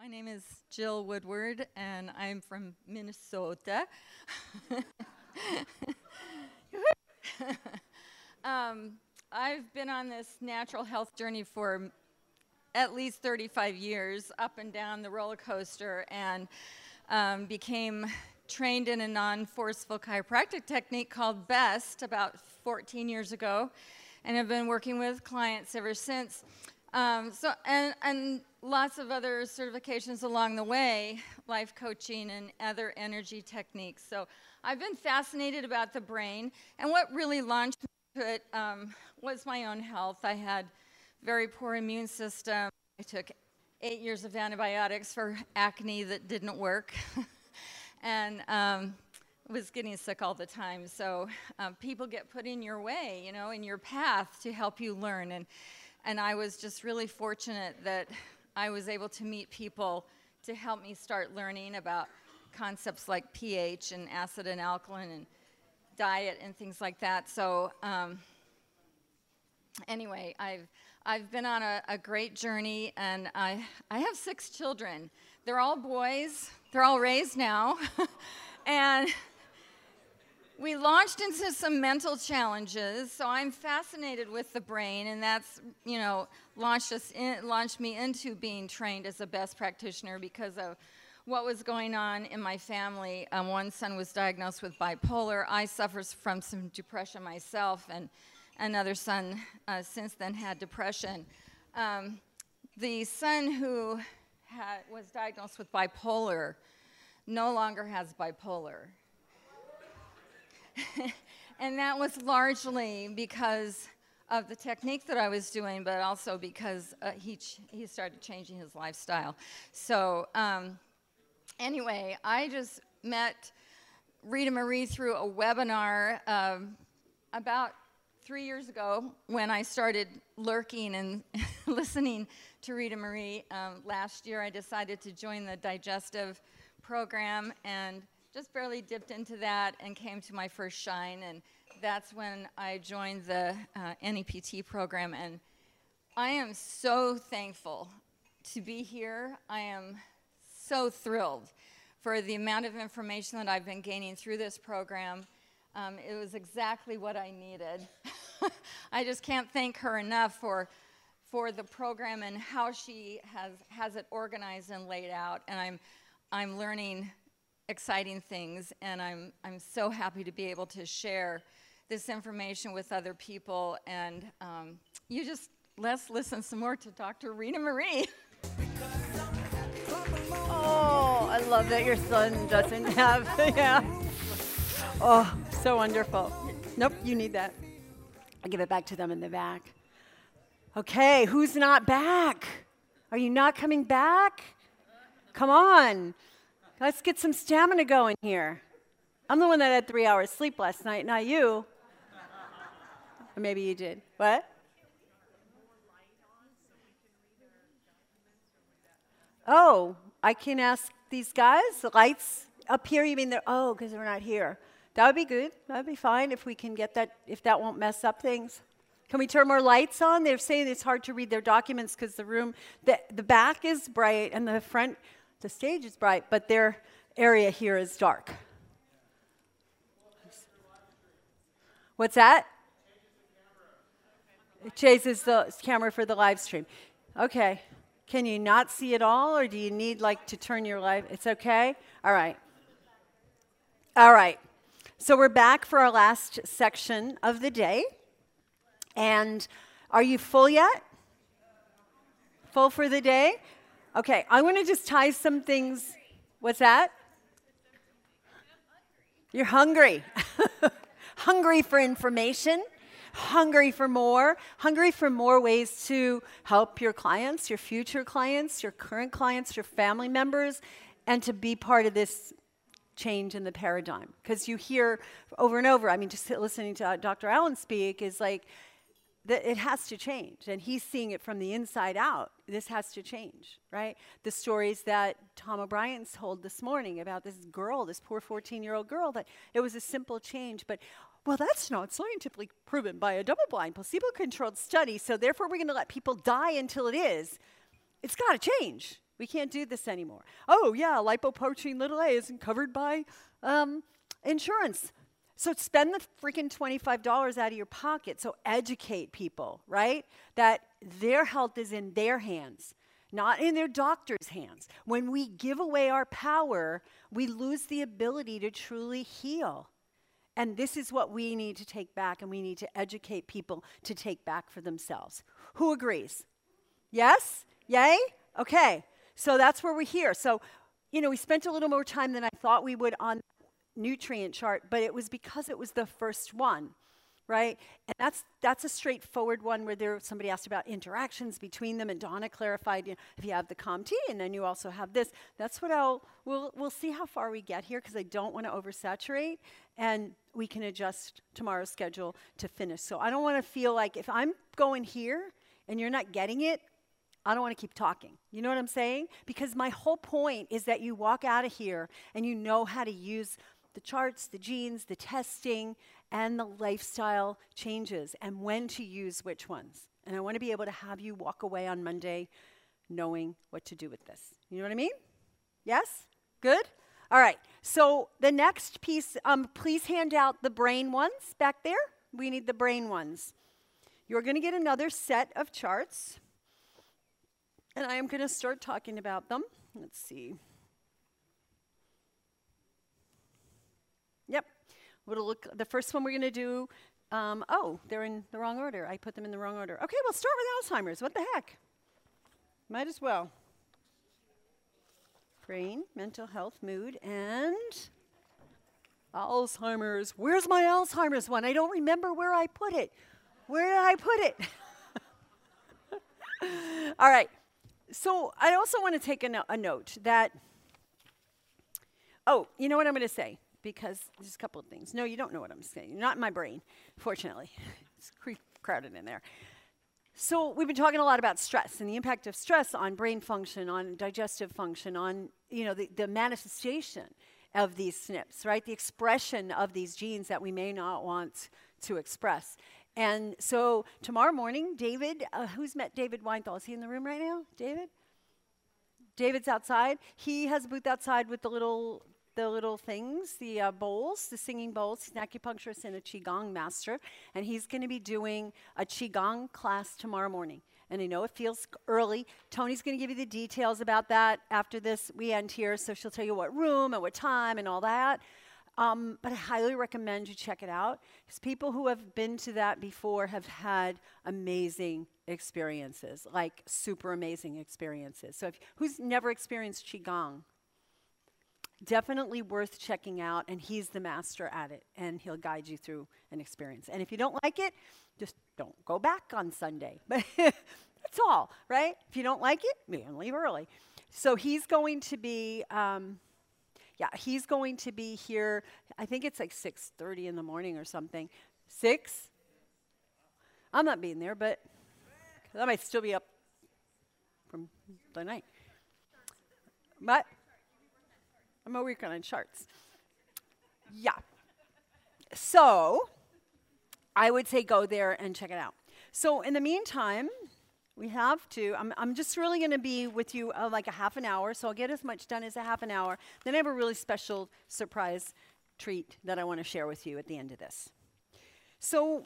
My name is Jill Woodward, and I'm from Minnesota. I've been on this natural health journey for at least 35 years, up and down the roller coaster, and became trained in a non-forceful chiropractic technique called BEST about 14 years ago, and have been working with clients ever since. And lots of other certifications along the way, life coaching and other energy techniques. So I've been fascinated about the brain, and what really launched me to it was my own health. I had very poor immune system. I took 8 years of antibiotics for acne that didn't work, and was getting sick all the time. So people get put in your way, you know, in your path to help you learn. And I was just really fortunate that I was able to meet people to help me start learning about concepts like pH and acid and alkaline and diet and things like that. So anyway, I've been on a great journey, and I have 6 children. They're all boys. They're all raised now. And we launched into some mental challenges, so I'm fascinated with the brain, and that's, you know, launched me into being trained as a best practitioner because of what was going on in my family. One son was diagnosed with bipolar. I suffer from some depression myself, and another son since then had depression. The son who was diagnosed with bipolar no longer has bipolar. And that was largely because of the technique that I was doing, but also because he started changing his lifestyle. So anyway, I just met Rita Marie through a webinar about 3 years ago when I started lurking and listening to Rita Marie. Last year I decided to join the digestive program and just barely dipped into that and came to my first shine, and that's when I joined the NEPT program, and I am so thankful to be here. I am so thrilled for the amount of information that I've been gaining through this program. It was exactly what I needed. I just can't thank her enough for the program and how she has it organized and laid out, and I'm learning exciting things, and I'm so happy to be able to share this information with other people. And let's listen some more to Dr. Rita Marie. Oh, I love that your son doesn't have, yeah. Oh, so wonderful. Nope, you need that. I'll give it back to them in the back. Okay, who's not back? Are you not coming back? Come on. Let's get some stamina going here. I'm the one that had 3 hours sleep last night, not you. Or maybe you did. What? Oh, I can ask these guys. The lights up here, you mean they're, oh, because they're not here. That would be good. That would be fine if we can get that, if that won't mess up things. Can we turn more lights on? They're saying it's hard to read their documents because the room, the back is bright and the front, the stage is bright, but their area here is dark. What's that? It changes the camera for the live stream. Okay. Can you not see it all, or do you need like to turn your live? It's okay? All right. All right. So we're back for our last section of the day. And are you full yet? Full for the day? Okay, I want to just tie some things. What's that? You're hungry. Hungry for information, hungry for more ways to help your clients, your future clients, your current clients, your family members, and to be part of this change in the paradigm. Because you hear over and over, I mean, just listening to Dr. Allen speak is like, it has to change, and he's seeing it from the inside out. This has to change, right? The stories that Tom O'Brien told this morning about this girl, this poor 14-year-old girl, that it was a simple change, but, well, that's not scientifically proven by a double-blind, placebo-controlled study, so therefore we're going to let people die until it is. It's got to change. We can't do this anymore. Oh, yeah, lipoprotein little a isn't covered by insurance. So spend the freaking $25 out of your pocket. So educate people, right? That their health is in their hands, not in their doctor's hands. When we give away our power, we lose the ability to truly heal. And this is what we need to take back, and we need to educate people to take back for themselves. Who agrees? Yes? Yay? Okay. So that's where we're here. So, we spent a little more time than I thought we would on nutrient chart, but it was because it was the first one, right? And that's a straightforward one where somebody asked about interactions between them, and Donna clarified, if you have the COMT and then you also have this. That's what we'll see how far we get here, because I don't want to oversaturate, and we can adjust tomorrow's schedule to finish. So I don't want to feel like if I'm going here and you're not getting it, I don't want to keep talking. You know what I'm saying? Because my whole point is that you walk out of here and you know how to use the charts, the genes, the testing, and the lifestyle changes, and when to use which ones. And I want to be able to have you walk away on Monday knowing what to do with this. You know what I mean? Yes? Good? All right. So the next piece, please hand out the brain ones back there. We need the brain ones. You're going to get another set of charts, and I am going to start talking about them. Let's see. Yep. The first one we're going to do, they're in the wrong order. I put them in the wrong order. Okay, we'll start with Alzheimer's. What the heck? Might as well. Brain, mental health, mood, and Alzheimer's. Where's my Alzheimer's one? I don't remember where I put it. Where did I put it? All right. So I also want to take a note that, you know what I'm going to say? Because there's a couple of things. No, you don't know what I'm saying. You're not in my brain, fortunately. It's crowded in there. So we've been talking a lot about stress and the impact of stress on brain function, on digestive function, on the manifestation of these SNPs, right? The expression of these genes that we may not want to express. And so tomorrow morning, David, who's met David Weinthal? Is he in the room right now? David? David's outside. He has a booth outside with the little things, the bowls, the singing bowls. He's an acupuncturist and a Qigong master. And he's going to be doing a Qigong class tomorrow morning. And I know it feels early. Tony's going to give you the details about that after we end here. So she'll tell you what room and what time and all that. But I highly recommend you check it out, because people who have been to that before have had amazing experiences, like super amazing experiences. So who's never experienced Qigong? Definitely worth checking out, and he's the master at it, and he'll guide you through an experience. And if you don't like it, just don't go back on Sunday. But that's all, right? If you don't like it, you can leave early. So he's going to be, he's going to be here. I think it's like 6:30 in the morning or something. 6? I'm not being there, but I might still be up from the night. But I'm working on charts. Yeah. So I would say go there and check it out. So in the meantime, we have to, I'm just really going to be with you like a half an hour, so I'll get as much done as a half an hour. Then I have a really special surprise treat that I want to share with you at the end of this. So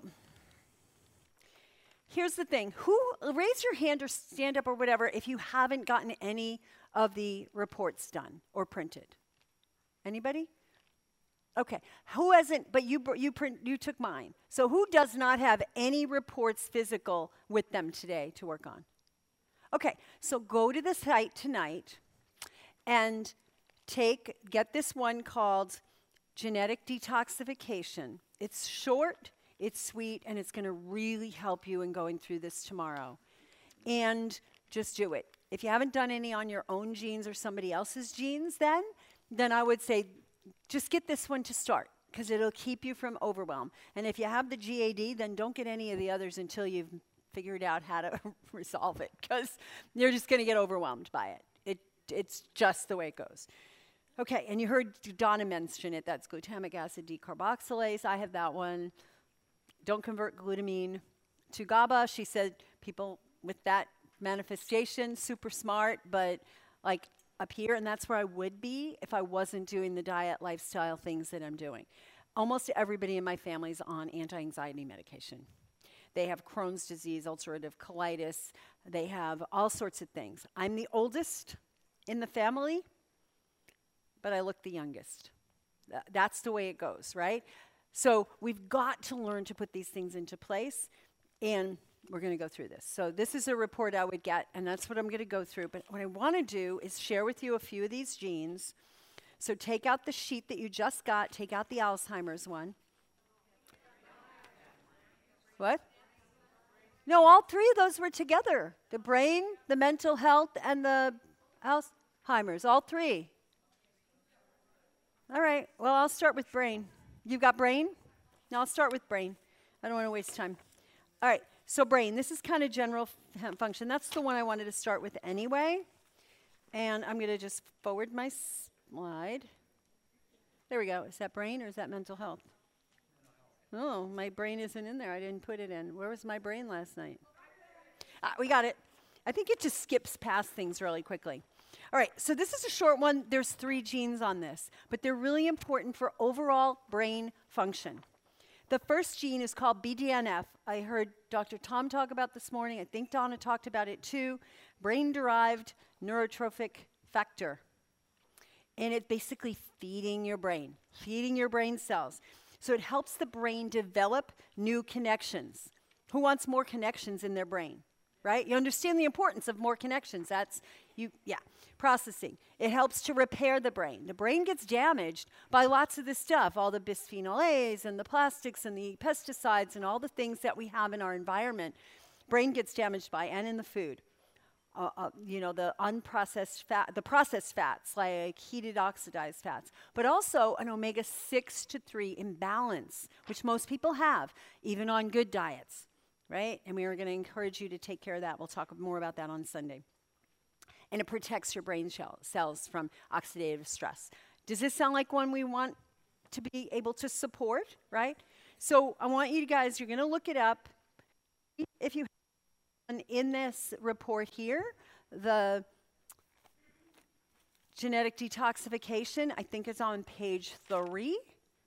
here's the thing. Raise your hand or stand up or whatever if you haven't gotten any of the reports done or printed. Anybody? Okay. Who hasn't, but you took mine. So who does not have any reports physical with them today to work on? Okay. So go to the site tonight and get this one called Genetic Detoxification. It's short, it's sweet, and it's going to really help you in going through this tomorrow. And just do it. If you haven't done any on your own genes or somebody else's genes, then I would say just get this one to start, because it'll keep you from overwhelm. And if you have the GAD, then don't get any of the others until you've figured out how to resolve it, because you're just going to get overwhelmed by it. It's just the way it goes. Okay, and you heard Donna mention it. That's glutamic acid decarboxylase. I have that one. Don't convert glutamine to GABA. She said people with that manifestation, super smart, but like up here, and that's where I would be if I wasn't doing the diet lifestyle things that I'm doing. Almost everybody in my family is on anti-anxiety medication. They have Crohn's disease, ulcerative colitis. They have all sorts of things. I'm the oldest in the family, but I look the youngest. That's the way it goes, right? So we've got to learn to put these things into place, and we're going to go through this. So this is a report I would get, and that's what I'm going to go through. But what I want to do is share with you a few of these genes. So take out the sheet that you just got. Take out the Alzheimer's one. What? No, all three of those were together. The brain, the mental health, and the Alzheimer's. All three. All right. Well, I'll start with brain. You've got brain? No, I'll start with brain. I don't want to waste time. All right. So brain, this is kind of general function. That's the one I wanted to start with anyway. And I'm going to just forward my slide. There we go. Is that brain or is that mental health? Oh, my brain isn't in there. I didn't put it in. Where was my brain last night? We got it. I think it just skips past things really quickly. All right, so this is a short one. There's 3 genes on this, but they're really important for overall brain function. The first gene is called BDNF. I heard Dr. Tom talk about this morning. I think Donna talked about it too. Brain-derived neurotrophic factor. And it's basically feeding your brain cells. So it helps the brain develop new connections. Who wants more connections in their brain, right? You understand the importance of more connections. That's, processing. It helps to repair the brain. The brain gets damaged by lots of this stuff, all the bisphenol A's and the plastics and the pesticides and all the things that we have in our environment. Brain gets damaged by, and in the food. The unprocessed fat, the processed fats like heated oxidized fats, but also an omega-6 to 3 imbalance, which most people have, even on good diets, right? And we are going to encourage you to take care of that. We'll talk more about that on Sunday. And it protects your brain cells from oxidative stress. Does this sound like one we want to be able to support, right? So I want you guys, you're going to look it up. If you in this report here, the genetic detoxification, I think it's on page 3.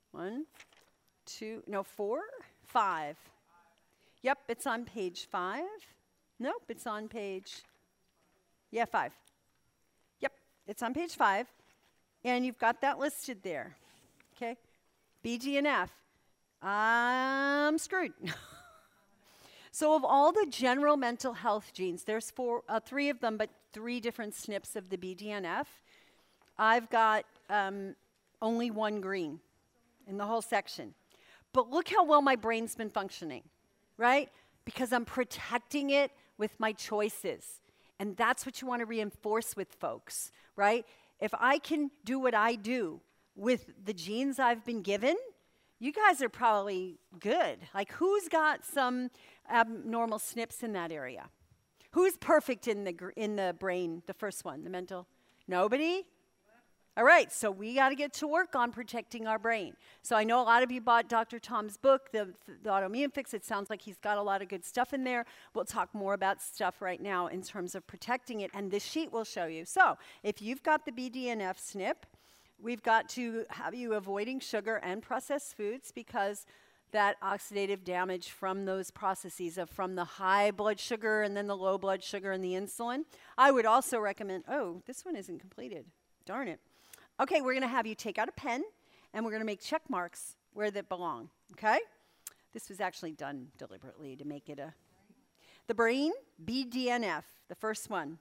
4, 5. Yep, it's on page 5. Nope, it's on page, 5. Yep, it's on page 5. And you've got that listed there, okay? BDNF, I'm screwed. So of all the general mental health genes, there's 3 of them, but 3 different SNPs of the BDNF. I've got only 1 green in the whole section. But look how well my brain's been functioning, right? Because I'm protecting it with my choices. And that's what you want to reinforce with folks, right? If I can do what I do with the genes I've been given, you guys are probably good. Like, who's got some abnormal SNPs in that area? Who's perfect in the brain, the first one, the mental? Nobody? All right, so we got to get to work on protecting our brain. So I know a lot of you bought Dr. Tom's book, the Autoimmune Fix. It sounds like he's got a lot of good stuff in there. We'll talk more about stuff right now in terms of protecting it, and this sheet will show you. So if you've got the BDNF SNP, we've got to have you avoiding sugar and processed foods because that oxidative damage from those processes from the high blood sugar and then the low blood sugar and the insulin. I would also recommend, this one isn't completed. Darn it. Okay, we're going to have you take out a pen and we're going to make check marks where they belong, okay? This was actually done deliberately to make it the brain, BDNF, the first one.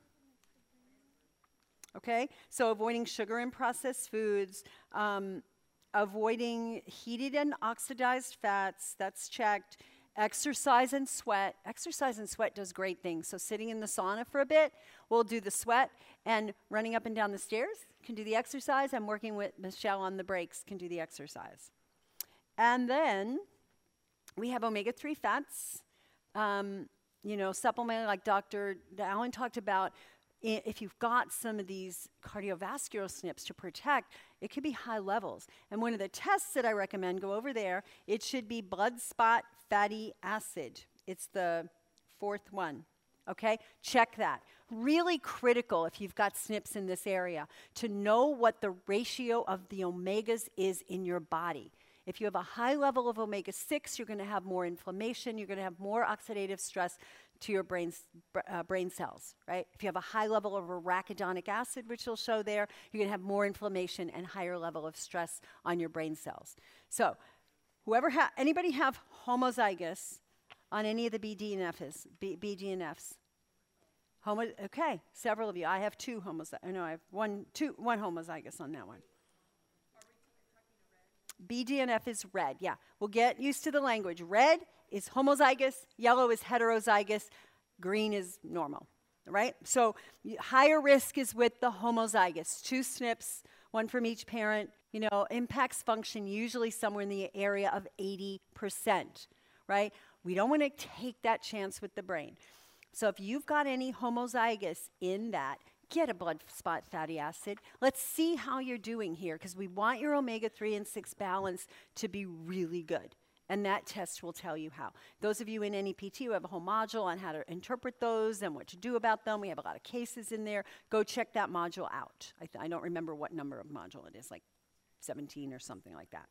Okay, so avoiding sugar and processed foods, avoiding heated and oxidized fats, that's checked. Exercise and sweat. Exercise and sweat does great things. So sitting in the sauna for a bit, we'll do the sweat, and running up and down the stairs can do the exercise. I'm working with Michelle on the breaks, can do the exercise. And then we have omega-3 fats, supplementing like Dr. Allen talked about. If you've got some of these cardiovascular SNPs to protect, it could be high levels. And one of the tests that I recommend, go over there, it should be blood spot fatty acid. It's the 4th one Okay, check that. Really critical if you've got SNPs in this area to know what the ratio of the omegas is in your body. If you have a high level of omega-6, you're going to have more inflammation, you're going to have more oxidative stress to your brain cells, right? If you have a high level of arachidonic acid, which will show there, you're going to have more inflammation and higher level of stress on your brain cells. So, anybody have homozygous on any of the BDNFs? Okay, several of you. I have two homozygous. No, I have one homozygous on that one. BDNF is red, yeah. We'll get used to the language. Red is homozygous, yellow is heterozygous, green is normal, right? So higher risk is with the homozygous. 2 SNPs, one from each parent, impacts function usually somewhere in the area of 80%, right? We don't want to take that chance with the brain. So if you've got any homozygous in that, get a blood spot fatty acid. Let's see how you're doing here, because we want your omega-3 and 6 balance to be really good. And that test will tell you how. Those of you in NEPT who have a whole module on how to interpret those and what to do about them, we have a lot of cases in there. Go check that module out. I don't remember what number of module it is, like 17 or something like that.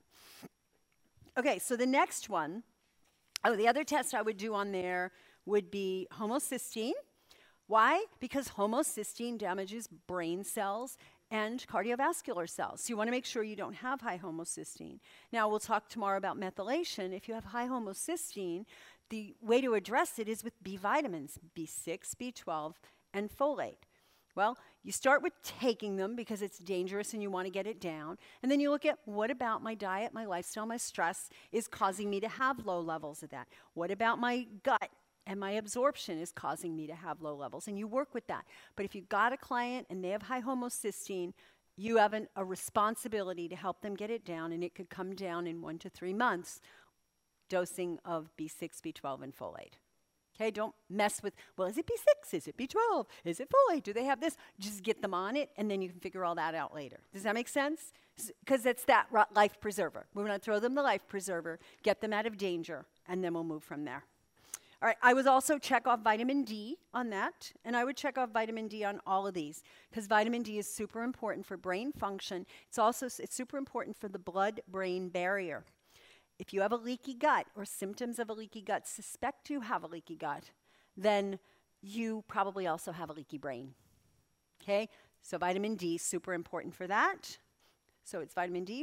Okay, so the next one, the other test I would do on there would be homocysteine. Why? Because homocysteine damages brain cells and cardiovascular cells. So you want to make sure you don't have high homocysteine. Now, we'll talk tomorrow about methylation. If you have high homocysteine, the way to address it is with B vitamins, B6, B12, and folate. Well, you start with taking them because it's dangerous and you want to get it down. And then you look at, what about my diet, my lifestyle, my stress is causing me to have low levels of that? What about my gut and my absorption is causing me to have low levels? And you work with that. But if you've got a client and they have high homocysteine, you have a responsibility to help them get it down, and it could come down in 1 to 3 months, dosing of B6, B12, and folate. Okay, don't mess with, well, is it B6? Is it B12? Is it folate? Do they have this? Just get them on it, and then you can figure all that out later. Does that make sense? Because it's that life preserver. We're going to throw them the life preserver, get them out of danger, and then we'll move from there. All right, I would also check off vitamin D on that, and I would check off vitamin D on all of these, because vitamin D is super important for brain function. It's super important for the blood-brain barrier. If you have a leaky gut or symptoms of a leaky gut, suspect you have a leaky gut, then you probably also have a leaky brain. Okay, so vitamin D, super important for that. So it's vitamin D,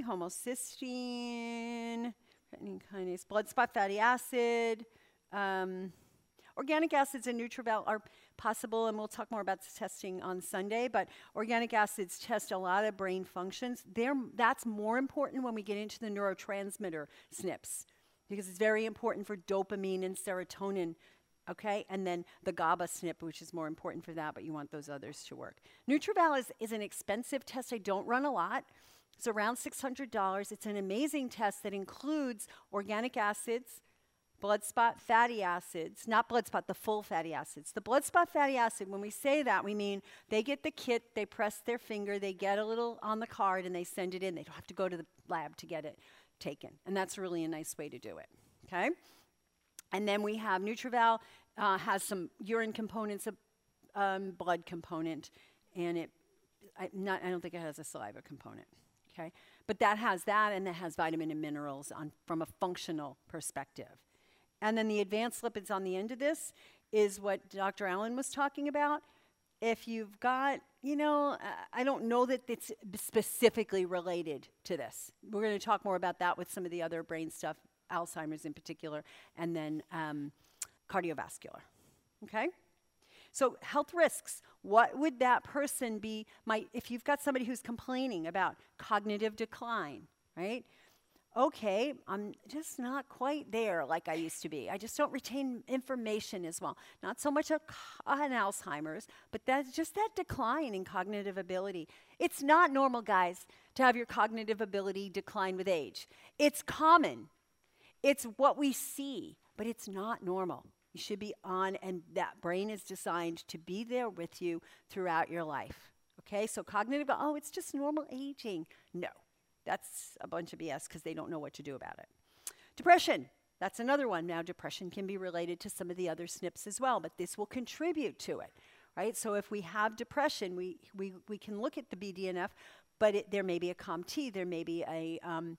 homocysteine, creatine kinase, blood spot fatty acid. Organic acids and Nutravel are possible, and we'll talk more about this testing on Sunday, but organic acids test a lot of brain functions. That's more important when we get into the neurotransmitter SNPs, because it's very important for dopamine and serotonin, okay? And then the GABA SNP, which is more important for that, but you want those others to work. Nutravel is an expensive test. I don't run a lot. It's around $600. It's an amazing test that includes organic acids, blood spot fatty acids, not blood spot, the full fatty acids. The blood spot fatty acid, when we say that, we mean they get the kit, they press their finger, they get a little on the card, and they send it in. They don't have to go to the lab to get it taken. And that's really a nice way to do it, okay? And then we have Nutravel, has some urine components, a blood component, and I don't think it has a saliva component, okay? But that has that, and that has vitamin and minerals from a functional perspective. And then the advanced lipids on the end of this is what Dr. Allen was talking about. If you've got, I don't know that it's specifically related to this. We're going to talk more about that with some of the other brain stuff, Alzheimer's in particular, and then cardiovascular, okay? So health risks, what would that person be, if you've got somebody who's complaining about cognitive decline, right? Okay, I'm just not quite there like I used to be. I just don't retain information as well. Not so much on Alzheimer's, but that's just that decline in cognitive ability. It's not normal, guys, to have your cognitive ability decline with age. It's common. It's what we see, but it's not normal. You should be on, and that brain is designed to be there with you throughout your life. Okay, so cognitive, it's just normal aging. No. That's a bunch of BS because they don't know what to do about it. Depression. That's another one. Now, depression can be related to some of the other SNPs as well, but this will contribute to it, right? So if we have depression, we can look at the BDNF, but there may be a COMT, there may be a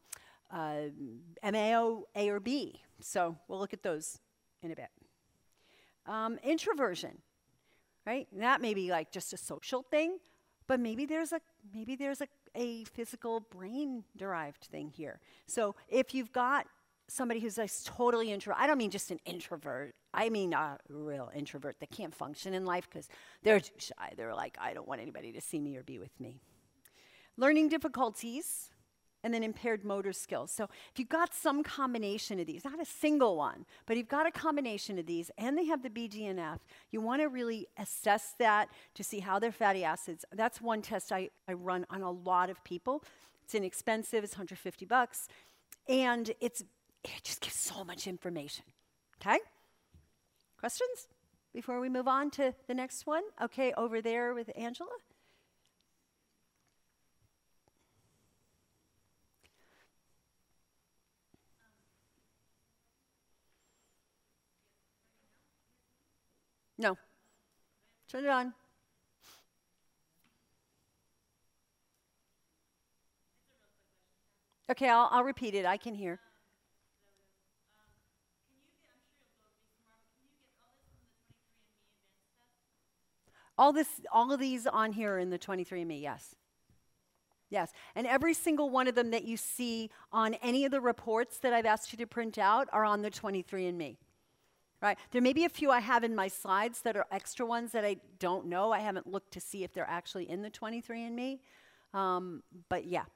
MAO A or B. So we'll look at those in a bit. Introversion, right? That may be like just a social thing, but maybe there's a physical brain-derived thing here. So if you've got somebody who's like totally introvert, I don't mean just an introvert, I mean a real introvert that can't function in life because they're too shy. They're like, I don't want anybody to see me or be with me. Learning difficulties, and then impaired motor skills. So if you've got some combination of these, not a single one, but you've got a combination of these, and they have the BDNF, you want to really assess that to see how their fatty acids. That's one test I run on a lot of people. It's inexpensive, it's $150, and it just gives so much information. Okay? Questions before we move on to the next one? Okay, over there with Angela. No. Turn it on. Okay, I'll repeat it. I can hear. All of these on here are in the 23andMe, yes. Yes, and every single one of them that you see on any of the reports that I've asked you to print out are on the 23andMe. Right? There may be a few I have in my slides that are extra ones that I don't know. I haven't looked to see if they're actually in the 23andMe. But yeah.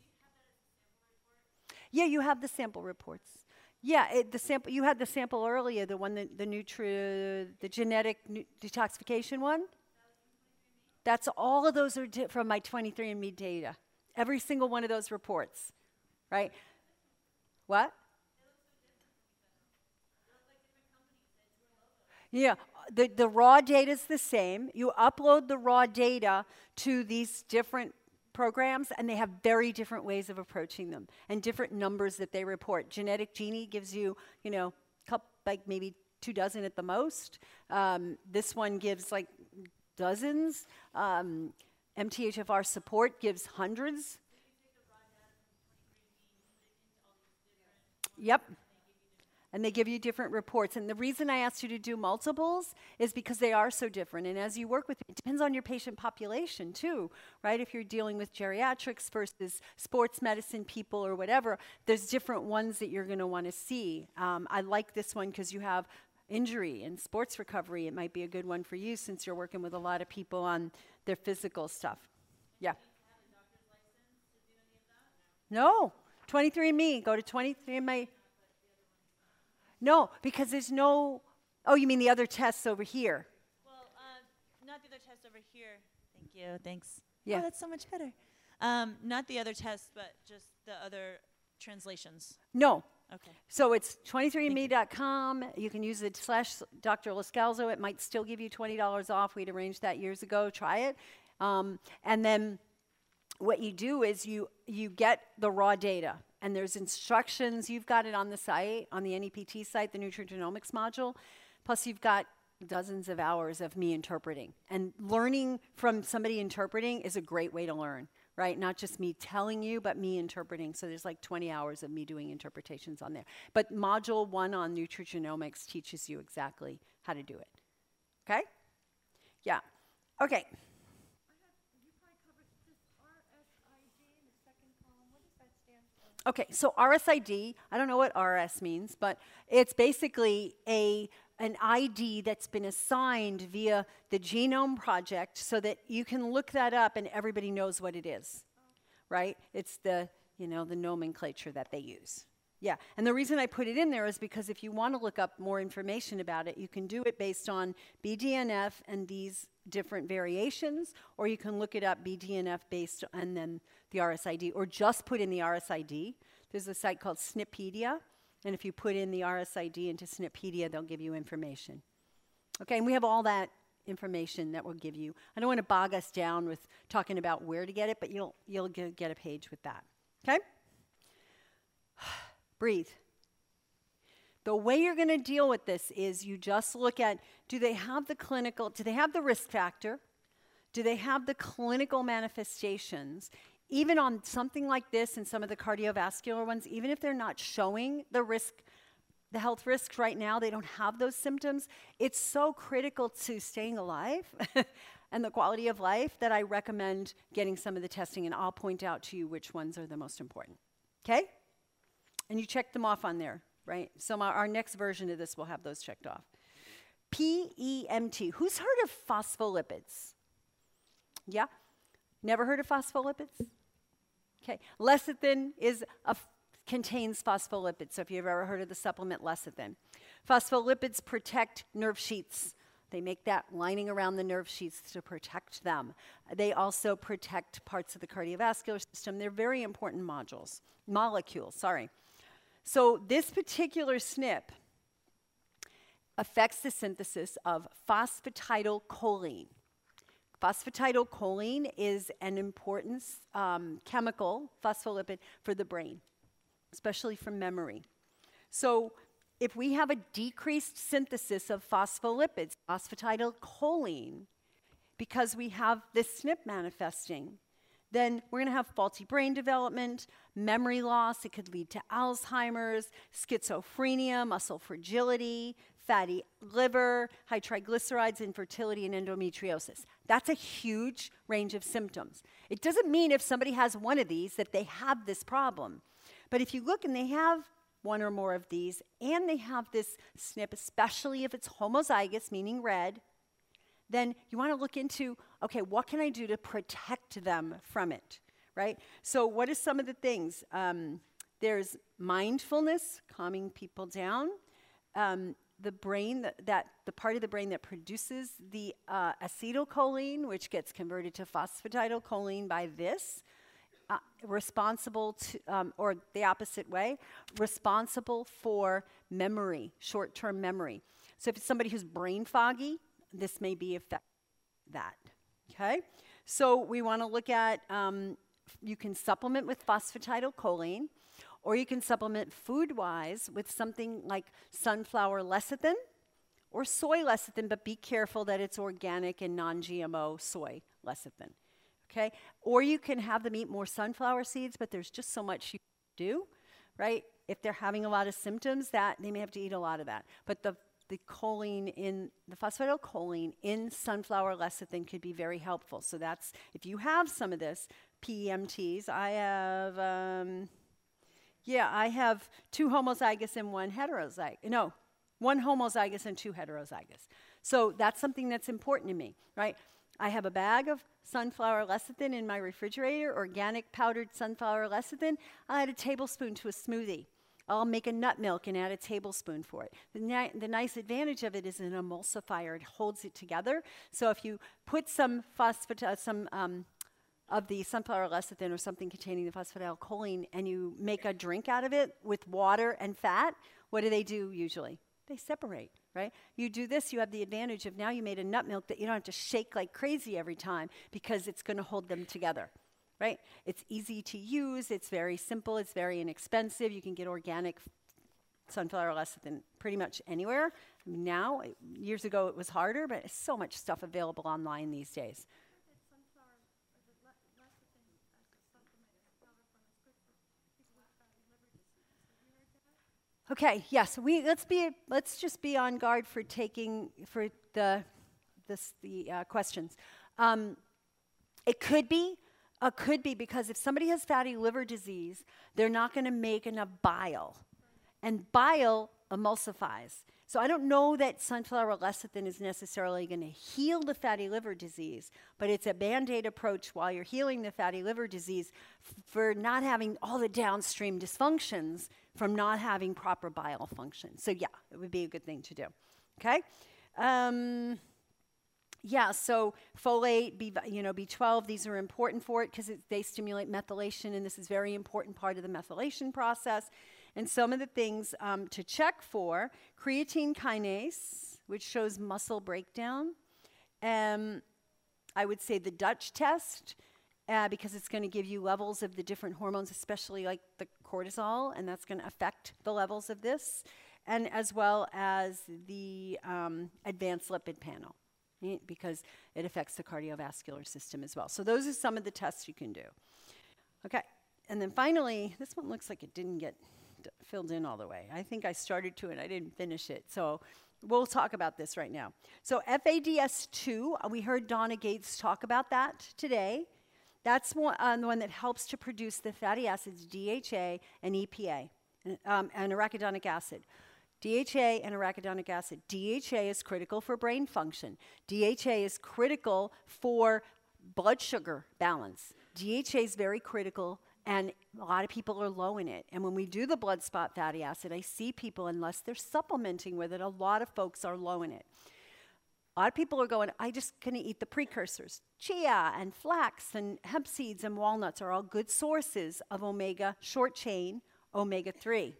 Yeah, you have the sample reports. Yeah, you had the sample earlier, the one the genetic detoxification one. That's all of those are from my 23andMe data. Every single one of those reports, right? What? Yeah, the raw data is the same. You upload the raw data to these different programs, and they have very different ways of approaching them and different numbers that they report. Genetic Genie gives you, like maybe 2 dozen at the most. This one gives like dozens. MTHFR support gives hundreds. Yep. And they give you different reports. And the reason I asked you to do multiples is because they are so different. And as you work with it depends on your patient population too, right? If you're dealing with geriatrics versus sports medicine people or whatever, there's different ones that you're going to want to see. I like this one because you have injury and sports recovery. It might be a good one for you since you're working with a lot of people on their physical stuff. Yeah. No. 23andMe. Go to 23andMe. No, because there's no, oh, you mean the other tests over here? Well, not the other test over here. Thank you, thanks. Yeah. Oh, that's so much better. Not the other tests, but just the other translations. No. Okay. So it's 23andme.com. You can use it /Dr. Loscalzo. It might still give you $20 off. We'd arranged that years ago. Try it. And then what you do is you get the raw data. And there's instructions. You've got it on the site, on the NEPT site, the nutrigenomics module. Plus, you've got dozens of hours of me interpreting. And learning from somebody interpreting is a great way to learn, right? Not just me telling you, but me interpreting. So there's like 20 hours of me doing interpretations on there. But module 1 on nutrigenomics teaches you exactly how to do it. Okay? Yeah. Okay. Okay, so RSID, I don't know what RS means, but it's basically an ID that's been assigned via the Genome Project so that you can look that up and everybody knows what it is, right? It's the nomenclature that they use. Yeah, and the reason I put it in there is because if you want to look up more information about it, you can do it based on BDNF and these different variations, or you can look it up BDNF based and then the RSID, or just put in the RSID. There's a site called SNPpedia, and if you put in the RSID into SNPpedia, they'll give you information. Okay, and we have all that information that will give you. I don't want to bog us down with talking about where to get it, but you'll get a page with that. Okay? Breathe. The way you're going to deal with this is you just look at, do they have the risk factor? Do they have the clinical manifestations? Even on something like this and some of the cardiovascular ones, even if they're not showing the health risks right now, they don't have those symptoms, it's so critical to staying alive and the quality of life that I recommend getting some of the testing, and I'll point out to you which ones are the most important. Okay? And you check them off on there, right? So our next version of this will have those checked off. PEMT. Who's heard of phospholipids? Yeah? Never heard of phospholipids? Okay. Lecithin contains phospholipids, so if you've ever heard of the supplement lecithin. Phospholipids protect nerve sheaths. They make that lining around the nerve sheaths to protect them. They also protect parts of the cardiovascular system. They're very important molecules. So this particular SNP affects the synthesis of phosphatidylcholine. Phosphatidylcholine is an important chemical, phospholipid, for the brain, especially for memory. So if we have a decreased synthesis of phospholipids, phosphatidylcholine, because we have this SNP manifesting, then we're going to have faulty brain development, memory loss. It could lead to Alzheimer's, schizophrenia, muscle fragility, fatty liver, high triglycerides, infertility, and endometriosis. That's a huge range of symptoms. It doesn't mean if somebody has one of these that they have this problem. But if you look and they have one or more of these, and they have this SNP, especially if it's homozygous, meaning red, then you want to look into, okay, what can I do to protect them from it, right? So what are some of the things? There's mindfulness, calming people down. The brain, the part of the brain that produces the acetylcholine, which gets converted to phosphatidylcholine by this, responsible to, or the opposite way, responsible for memory, short-term memory. So if it's somebody who's brain foggy, this may be affect that, okay? So we want to look at, you can supplement with phosphatidylcholine, or you can supplement food-wise with something like sunflower lecithin or soy lecithin, but be careful that it's organic and non-GMO soy lecithin, okay? Or you can have them eat more sunflower seeds, but there's just so much you do, right? If they're having a lot of symptoms, that they may have to eat a lot of that. But the choline in, the phosphatidylcholine in sunflower lecithin could be very helpful. So that's, if you have some of this, PEMTs, I have 2 homozygous and 1 heterozygous. No, 1 homozygous and 2 heterozygous. So that's something that's important to me, right? I have a bag of sunflower lecithin in my refrigerator, organic powdered sunflower lecithin. I add a tablespoon to a smoothie. I'll make a nut milk and add a tablespoon for it. The nice advantage of it is an emulsifier. It holds it together. So if you put some of the sunflower lecithin or something containing the phosphatidylcholine and you make a drink out of it with water and fat, what do they do usually? They separate, right? You do this, you have the advantage of now you made a nut milk that you don't have to shake like crazy every time because it's going to hold them together. Right? It's easy to use, it's very simple, it's very inexpensive. You can get organic sunflower lecithin pretty much anywhere. I mean, now, years ago it was harder, but there's so much stuff available online these days. Okay, yes, let's just be on guard for the questions. It could be because if somebody has fatty liver disease, they're not going to make enough bile. And bile emulsifies. So I don't know that sunflower lecithin is necessarily going to heal the fatty liver disease, but it's a Band-Aid approach while you're healing the fatty liver disease for not having all the downstream dysfunctions from not having proper bile function. So yeah, it would be a good thing to do. Okay? Yeah, so folate, B12, these are important for it because they stimulate methylation, and this is a very important part of the methylation process. And some of the things to check for, creatine kinase, which shows muscle breakdown. I would say the Dutch test, because it's going to give you levels of the different hormones, especially like the cortisol, and that's going to affect the levels of this. and as well as the advanced lipid panel, right, because it affects the cardiovascular system as well. So those are some of the tests you can do. Okay, and then finally, this one looks like it didn't get filled in all the way. I think I started to and I didn't finish it. So we'll talk about this right now. So FADS2, we heard Donna Gates talk about that today. That's the one that helps to produce the fatty acids DHA and EPA, and arachidonic acid. DHA and arachidonic acid. DHA is critical for brain function. DHA is critical for blood sugar balance. DHA is very critical, and a lot of people are low in it. And when we do the blood spot fatty acid, I see people, unless they're supplementing with it, a lot of folks are low in it. A lot of people are going, I just going to eat the precursors. Chia and flax and hemp seeds and walnuts are all good sources of omega, short chain omega-3.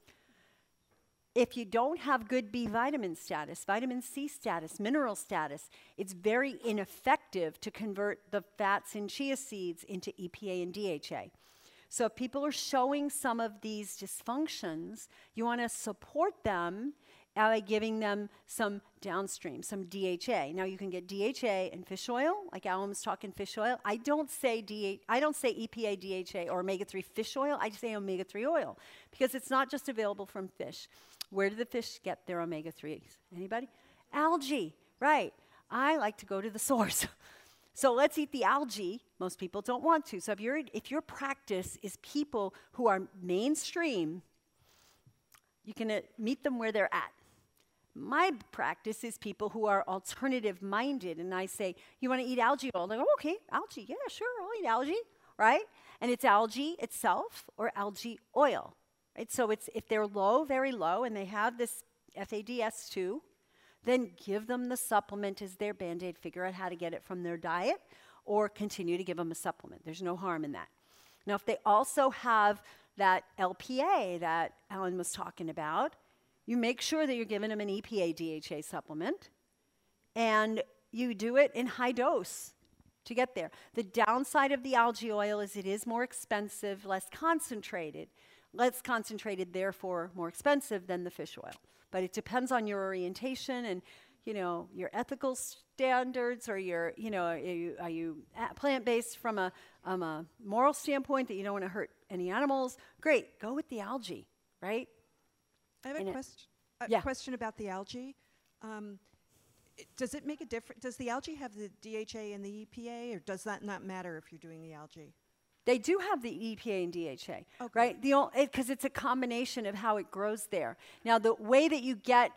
If you don't have good B vitamin status, vitamin C status, mineral status, it's very ineffective to convert the fats in chia seeds into EPA and DHA. So if people are showing some of these dysfunctions, you want to support them by giving them some downstream, some DHA. Now you can get DHA in fish oil, like Alan was talking fish oil. I don't say EPA, DHA, or omega-3 fish oil. I say omega-3 oil because it's not just available from fish. Where do the fish get their omega-3s? Anybody? Algae, right. I like to go to the source. So let's eat the algae. Most people don't want to. So if your practice is people who are mainstream, you can meet them where they're at. My practice is people who are alternative-minded, and I say, you want to eat algae oil? They go, okay, algae, yeah, sure, I'll eat algae, right? And it's algae itself or algae oil. Right? So if they're low, very low, and they have this FADS2, then give them the supplement as their Band-Aid. Figure out how to get it from their diet or continue to give them a supplement. There's no harm in that. Now, if they also have that LPA that Alan was talking about, you make sure that you're giving them an EPA DHA supplement, and you do it in high dose to get there. The downside of the algae oil is it is more expensive, less concentrated, therefore more expensive than the fish oil. But it depends on your orientation and, your ethical standards, or your, are you plant-based from a moral standpoint that you don't want to hurt any animals? Great, go with the algae, right? I have a question about the algae. Does it make a difference? Does the algae have the DHA and the EPA, or does that not matter if you're doing the algae? They do have the EPA and DHA, okay, right? Because it's a combination of how it grows there. Now, the way that you get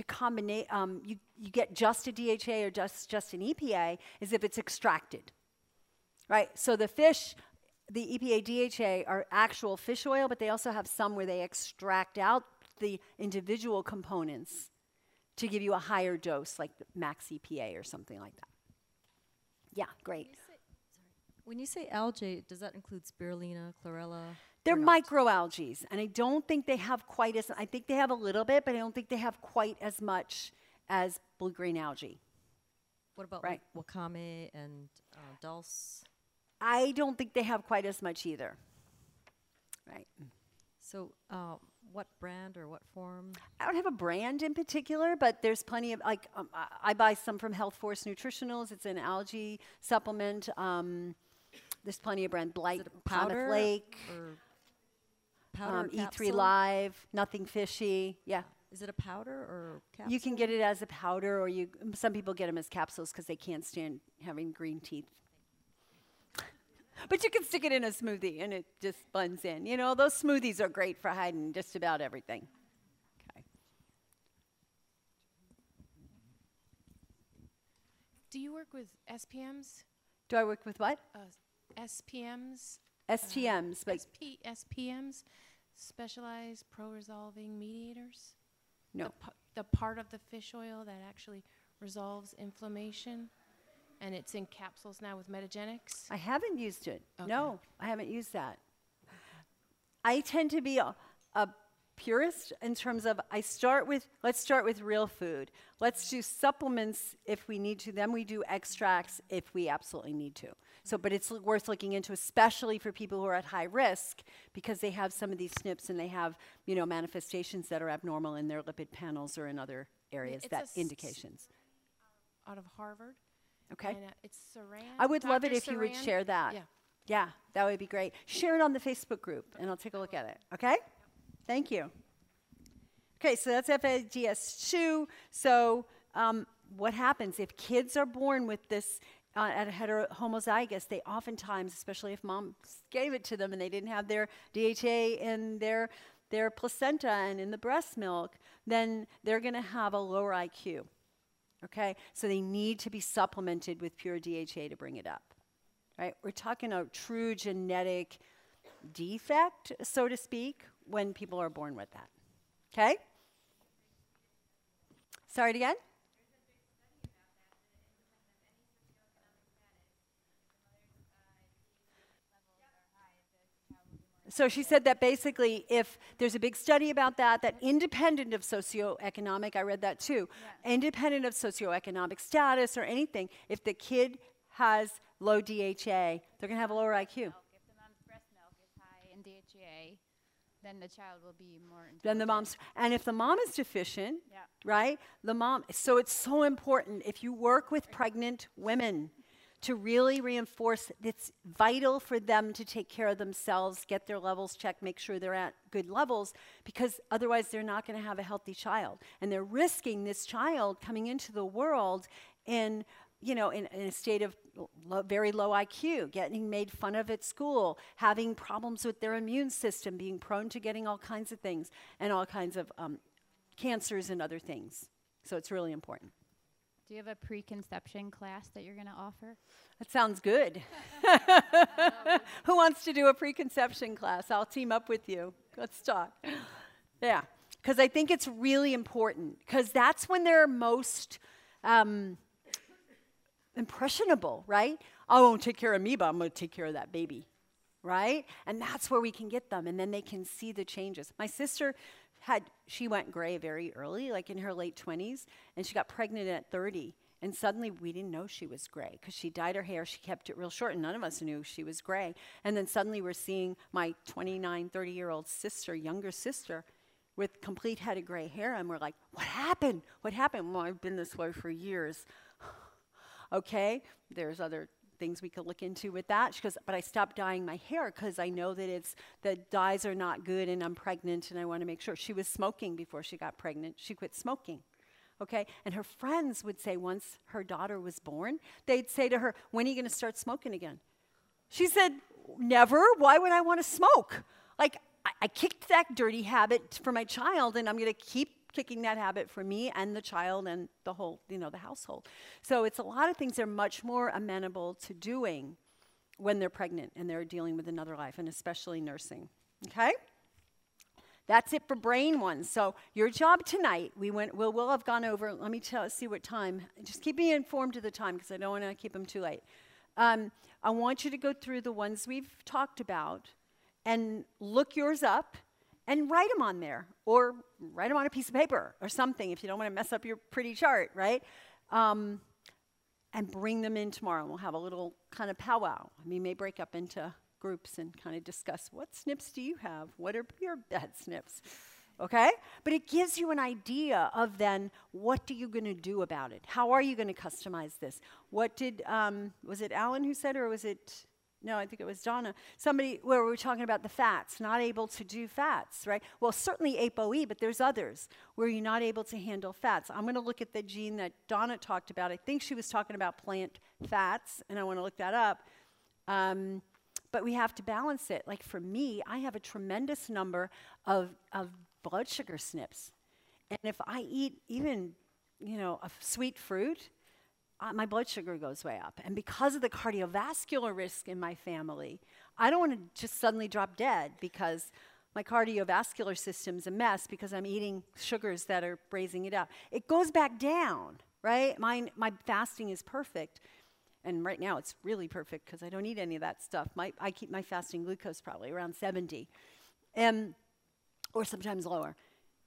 you get just a DHA or just an EPA is if it's extracted, right? So the fish, the EPA, DHA are actual fish oil, but they also have some where they extract out the individual components to give you a higher dose, like the max EPA or something like that. Yeah, great. When you say algae, does that include spirulina, chlorella? They're microalgae, and I don't think they have quite as, I think they have a little bit, but I don't think they have quite as much as blue-green algae. What about right. wakame and dulse? I don't think they have quite as much either. Right. So what brand or what form? I don't have a brand in particular, but there's plenty of, I buy some from Health Force Nutritionals. It's an algae supplement. There's plenty of brand, Blight, powder Lake, powder E3 Live, Nothing Fishy. Yeah. Is it a powder or capsule? You can get it as a powder, or some people get them as capsules because they can't stand having green teeth. But you can stick it in a smoothie, and it just blends in. Those smoothies are great for hiding just about everything. Okay. Do you work with SPMs? Do I work with what? SPMs? STMs. SPMs, specialized pro-resolving mediators? No. The part of the fish oil that actually resolves inflammation? And it's in capsules now with Metagenics? I haven't used it. Okay. No, I haven't used that. I tend to be a purist in terms of let's start with real food. Let's do supplements if we need to. Then we do extracts if we absolutely need to. So, but it's worth looking into, especially for people who are at high risk, because they have some of these SNPs and they have, manifestations that are abnormal in their lipid panels or in other areas, indications. Out of Harvard. Okay. And it's Saran. I would love it Dr. if you would Saran. share that. Yeah. Yeah, that would be great. Share it on the Facebook group, and I'll take a look at it. Okay? Thank you. Okay, so that's FAGS2. So what happens if kids are born with this at homozygous? They oftentimes, especially if mom gave it to them and they didn't have their DHA in their placenta and in the breast milk, then they're going to have a lower IQ. Okay? So they need to be supplemented with pure DHA to bring it up. Right? We're talking a true genetic defect, so to speak, when people are born with that. Okay? Sorry again? So she said that basically if there's a big study about that independent of socioeconomic, I read that too, independent of socioeconomic status or anything, if the kid has low DHA, they're going to have a lower IQ. If the mom's breast milk is high in DHA, then the child will be more intelligent. Then the mom's, and if the mom is deficient, right, so it's so important if you work with pregnant women to really reinforce it's vital for them to take care of themselves, get their levels checked, make sure they're at good levels, because otherwise they're not going to have a healthy child. And they're risking this child coming into the world in a state of very low IQ, getting made fun of at school, having problems with their immune system, being prone to getting all kinds of things, and all kinds of cancers and other things. So it's really important. Do you have a preconception class that you're going to offer? That sounds good. Who wants to do a preconception class? I'll team up with you. Let's talk. Yeah, because I think it's really important, because that's when they're most impressionable, right? I won't take care of me, but I'm going to take care of that baby, right? And that's where we can get them, and then they can see the changes. My sister she went gray very early, like in her late 20s, and she got pregnant at 30, and suddenly we didn't know she was gray because she dyed her hair, she kept it real short, and none of us knew she was gray. And then suddenly we're seeing my 29, 30-year-old sister, younger sister, with complete head of gray hair, and we're like, what happened? What happened? Well, I've been this way for years. Okay, there's other things we could look into with that. She goes, but I stopped dyeing my hair because I know that the dyes are not good and I'm pregnant and I want to make sure. She was smoking before she got pregnant. She quit smoking. Okay, and her friends would say once her daughter was born, they'd say to her, when are you going to start smoking again? She said, never. Why would I want to smoke? Like, I kicked that dirty habit for my child, and I'm going to keep kicking that habit for me and the child and the whole, the household. So it's a lot of things they're much more amenable to doing when they're pregnant and they're dealing with another life, and especially nursing. Okay? That's it for brain ones. So your job tonight, we'll have gone over, let me see what time. Just keep me informed of the time because I don't want to keep them too late. I want you to go through the ones we've talked about and look yours up and write them on there, or write them on a piece of paper or something if you don't want to mess up your pretty chart, right? And bring them in tomorrow, and we'll have a little kind of powwow. We may break up into groups and kind of discuss, what SNPs do you have? What are your bad SNPs? Okay? But it gives you an idea of then, what are you going to do about it? How are you going to customize this? What did, was it Alan who said, or was it... No, I think it was Donna. Somebody where we were talking about the fats, not able to do fats, right? Well, certainly ApoE, but there's others where you're not able to handle fats. I'm going to look at the gene that Donna talked about. I think she was talking about plant fats, and I want to look that up. But we have to balance it. Like for me, I have a tremendous number of blood sugar SNPs. And if I eat even, a sweet fruit, my blood sugar goes way up. And because of the cardiovascular risk in my family, I don't want to just suddenly drop dead because my cardiovascular system's a mess because I'm eating sugars that are raising it up. It goes back down, right? My fasting is perfect. And right now it's really perfect because I don't eat any of that stuff. I keep my fasting glucose probably around 70. or sometimes lower.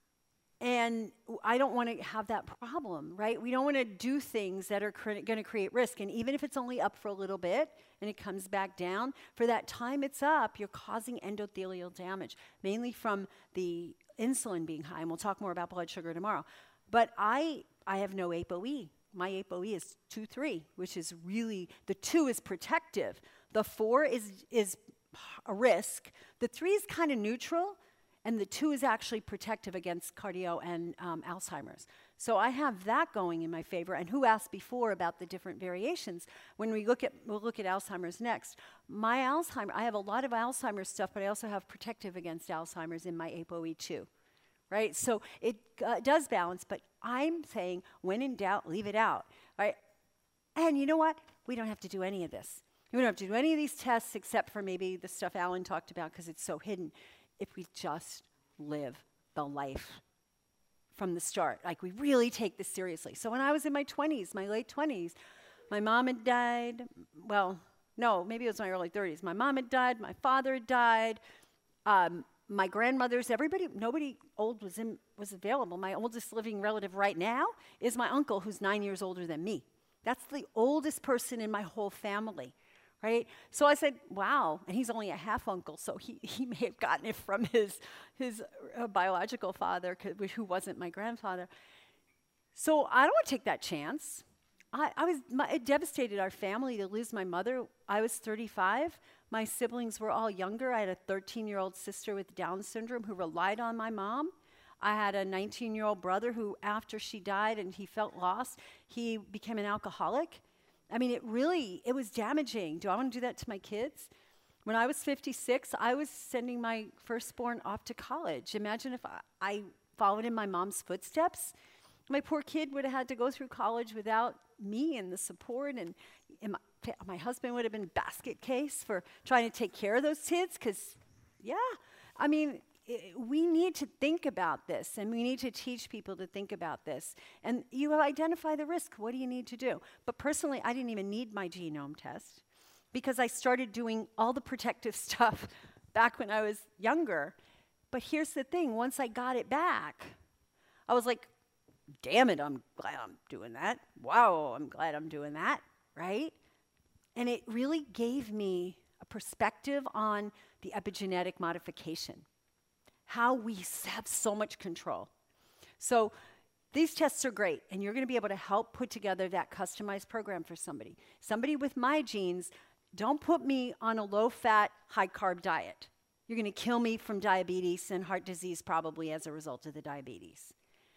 And I don't want to have that problem, right? We don't want to do things that are going to create risk. And even if it's only up for a little bit and it comes back down, for that time it's up, you're causing endothelial damage, mainly from the insulin being high. And we'll talk more about blood sugar tomorrow. But I have no ApoE. My ApoE is 2-3, which is really, the 2 is protective. The 4 is a risk. The 3 is kind of neutral. And the 2 is actually protective against cardio and Alzheimer's. So I have that going in my favor. And who asked before about the different variations? When we'll look at Alzheimer's next. My Alzheimer's, I have a lot of Alzheimer's stuff, but I also have protective against Alzheimer's in my ApoE too, right? So it does balance, but I'm saying when in doubt, leave it out, right? And you know what? We don't have to do any of this. We don't have to do any of these tests except for maybe the stuff Alan talked about because it's so hidden. If we just live the life from the start, like we really take this seriously. So when I was in my 20s, my late 20s, my mom had died. Well, no, maybe it was my early 30s. My mom had died. My father had died. My grandmothers, everybody, nobody old was available. My oldest living relative right now is my uncle, who's 9 years older than me. That's the oldest person in my whole family. Right? So I said, wow. And he's only a half uncle, so he may have gotten it from his biological father, who wasn't my grandfather. So I don't want to take that chance. It devastated our family to lose my mother. I was 35. My siblings were all younger. I had a 13-year-old sister with Down syndrome who relied on my mom. I had a 19-year-old brother who, after she died and he felt lost, he became an alcoholic. I mean, it was damaging. Do I want to do that to my kids? When I was 56, I was sending my firstborn off to college. Imagine if I followed in my mom's footsteps. My poor kid would have had to go through college without me and the support, and my husband would have been basket case for trying to take care of those kids, because, yeah, I mean, we need to think about this, and we need to teach people to think about this. And you identify the risk. What do you need to do? But personally, I didn't even need my genome test because I started doing all the protective stuff back when I was younger. But here's the thing. Once I got it back, I was like, damn it, I'm glad I'm doing that. Wow, I'm glad I'm doing that, right? And it really gave me a perspective on the epigenetic modification, how we have so much control. So these tests are great, and you're going to be able to help put together that customized program for somebody. Somebody with my genes, don't put me on a low-fat, high-carb diet. You're going to kill me from diabetes and heart disease probably as a result of the diabetes.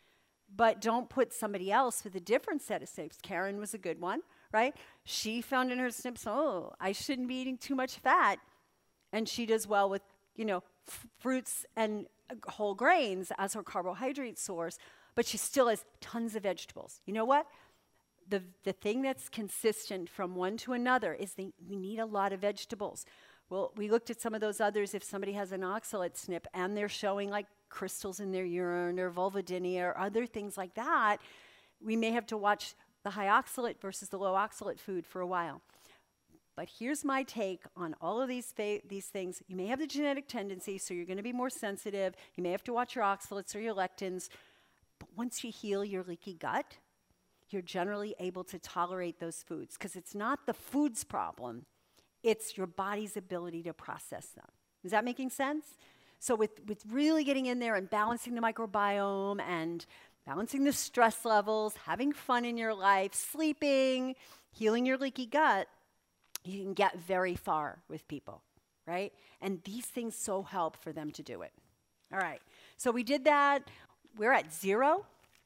But don't put somebody else with a different set of SNPs. Karen was a good one, right? She found in her SNPs, oh, I shouldn't be eating too much fat. And she does well with, fruits and whole grains as her carbohydrate source, but she still has tons of vegetables. You know what? The thing that's consistent from one to another is we need a lot of vegetables. Well, we looked at some of those others. If somebody has an oxalate SNP and they're showing like crystals in their urine or vulvodynia or other things like that, we may have to watch the high oxalate versus the low oxalate food for a while. But here's my take on all of these things. You may have the genetic tendency, so you're going to be more sensitive. You may have to watch your oxalates or your lectins. But once you heal your leaky gut, you're generally able to tolerate those foods, because it's not the food's problem. It's your body's ability to process them. Is that making sense? So with really getting in there and balancing the microbiome and balancing the stress levels, having fun in your life, sleeping, healing your leaky gut, you can get very far with people, right? And these things so help for them to do it. All right, so we did that. We're at 0.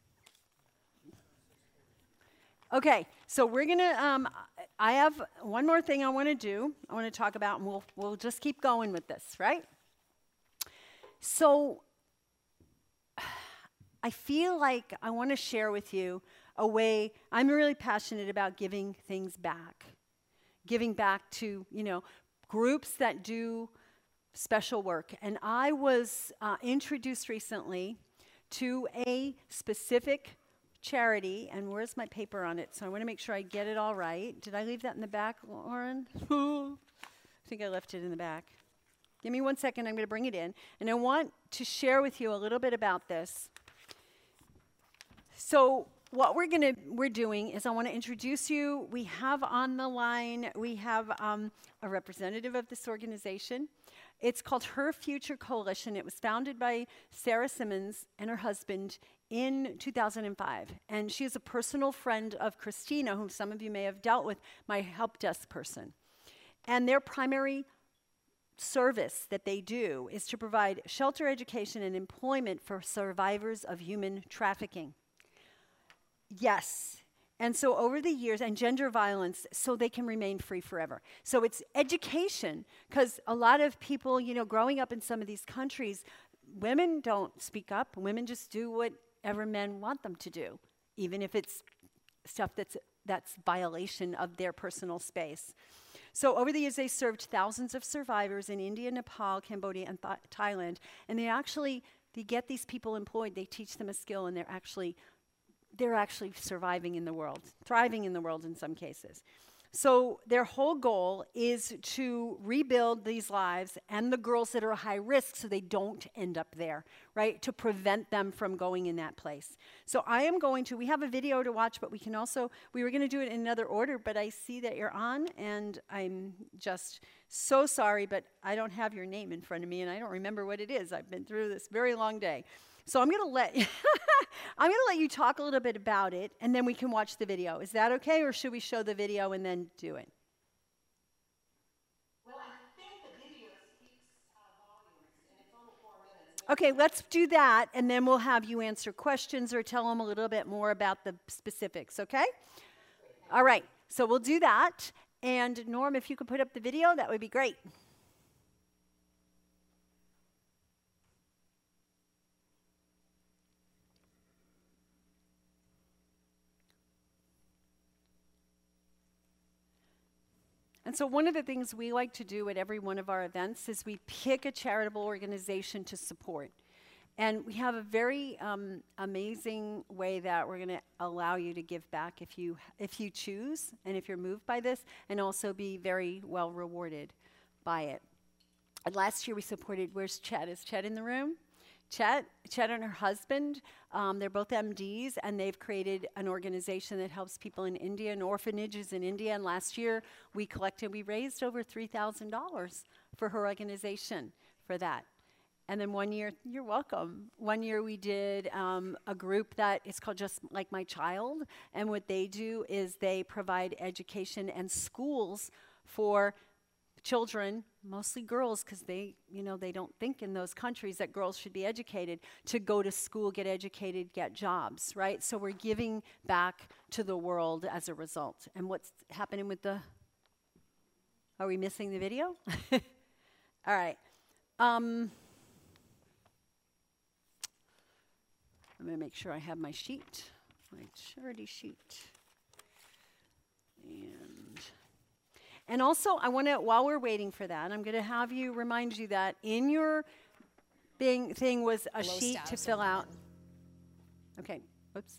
Okay, so we're gonna, I have one more thing I wanna do. I wanna talk about, and we'll just keep going with this, right? So I feel like I wanna share with you a way, I'm really passionate about giving things back. Giving back to, groups that do special work. And I was introduced recently to a specific charity, and where's my paper on it? So I want to make sure I get it all right. Did I leave that in the back, Lauren? I think I left it in the back. Give me 1 second. I'm going to bring it in. And I want to share with you a little bit about this. So what we're doing is I want to introduce you. We have on the line, we have a representative of this organization. It's called Her Future Coalition. It was founded by Sarah Simmons and her husband in 2005. And she is a personal friend of Christina, whom some of you may have dealt with, my help desk person. And their primary service that they do is to provide shelter, education, and employment for survivors of human trafficking. Yes. And so over the years, and gender violence, so they can remain free forever. So it's education, because a lot of people, you know, growing up in some of these countries, women don't speak up. Women just do whatever men want them to do, even if it's stuff that's violation of their personal space. So over the years, they served thousands of survivors in India, Nepal, Cambodia, and Thailand. And they get these people employed. They teach them a skill, and they're actually surviving in the world, thriving in the world in some cases. So their whole goal is to rebuild these lives and the girls that are high risk so they don't end up there, right? To prevent them from going in that place. So we have a video to watch, but we were going to do it in another order, but I see that you're on, and I'm just so sorry, but I don't have your name in front of me, and I don't remember what it is. I've been through this very long day. So I'm going to let you talk a little bit about it, and then we can watch the video. Is that okay, or should we show the video and then do it? Well, I think the video speaks volumes, and it's only 4 minutes. Okay, let's do that, and then we'll have you answer questions or tell them a little bit more about the specifics, okay? All right, so we'll do that. And Norm, if you could put up the video, that would be great. And so one of the things we like to do at every one of our events is we pick a charitable organization to support. And we have a very amazing way that we're going to allow you to give back if you choose and if you're moved by this, and also be very well rewarded by it. And last year we supported, where's Chet? Is Chet in the room? Chet and her husband, they're both MDs, and they've created an organization that helps people in India and orphanages in India. And last year we raised over $3,000 for her organization for that. And then one year, you're welcome. One year we did a group that is called Just Like My Child, and what they do is they provide education and schools for children, mostly girls, because they don't think in those countries that girls should be educated, to go to school, get educated, get jobs, right? So we're giving back to the world as a result. And what's happening with are we missing the video? All right. I'm going to make sure I have my sheet, my charity sheet. And also, I want to, while we're waiting for that, I'm going to have you remind you that in your thing was a sheet to fill out. Okay, oops.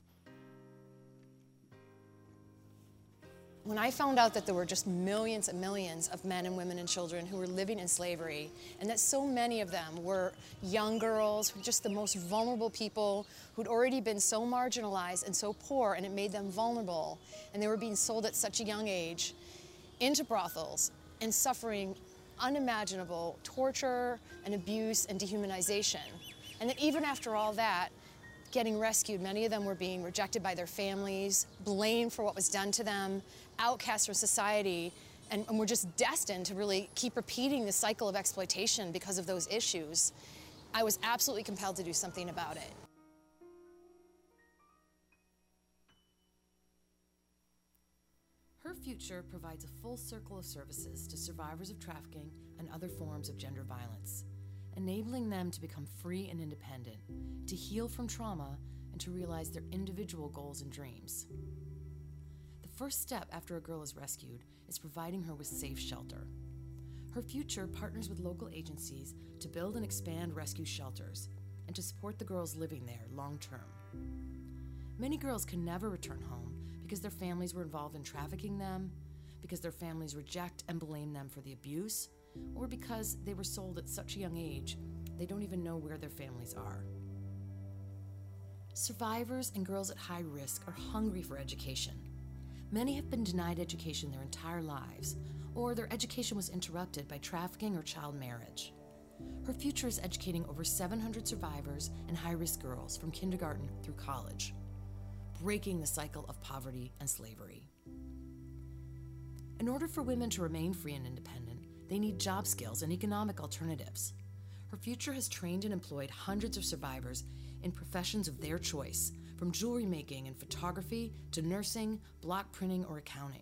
When I found out that there were just millions and millions of men and women and children who were living in slavery, and that so many of them were young girls, just the most vulnerable people who'd already been so marginalized and so poor, and it made them vulnerable, and they were being sold at such a young age into brothels and suffering unimaginable torture and abuse and dehumanization. And that even after all that, getting rescued, many of them were being rejected by their families, blamed for what was done to them, outcast from society, and were just destined to really keep repeating the cycle of exploitation because of those issues. I was absolutely compelled to do something about it. Her Future provides a full circle of services to survivors of trafficking and other forms of gender violence, enabling them to become free and independent, to heal from trauma, and to realize their individual goals and dreams. The first step after a girl is rescued is providing her with safe shelter. Her Future partners with local agencies to build and expand rescue shelters and to support the girls living there long term. Many girls can never return home because their families were involved in trafficking them, because their families reject and blame them for the abuse, or because they were sold at such a young age, they don't even know where their families are. Survivors and girls at high risk are hungry for education. Many have been denied education their entire lives, or their education was interrupted by trafficking or child marriage. Her future is educating over 700 survivors and high-risk girls from kindergarten through college, breaking the cycle of poverty and slavery. In order for women to remain free and independent, they need job skills and economic alternatives. Her future has trained and employed hundreds of survivors in professions of their choice, from jewelry making and photography to nursing, block printing, or accounting.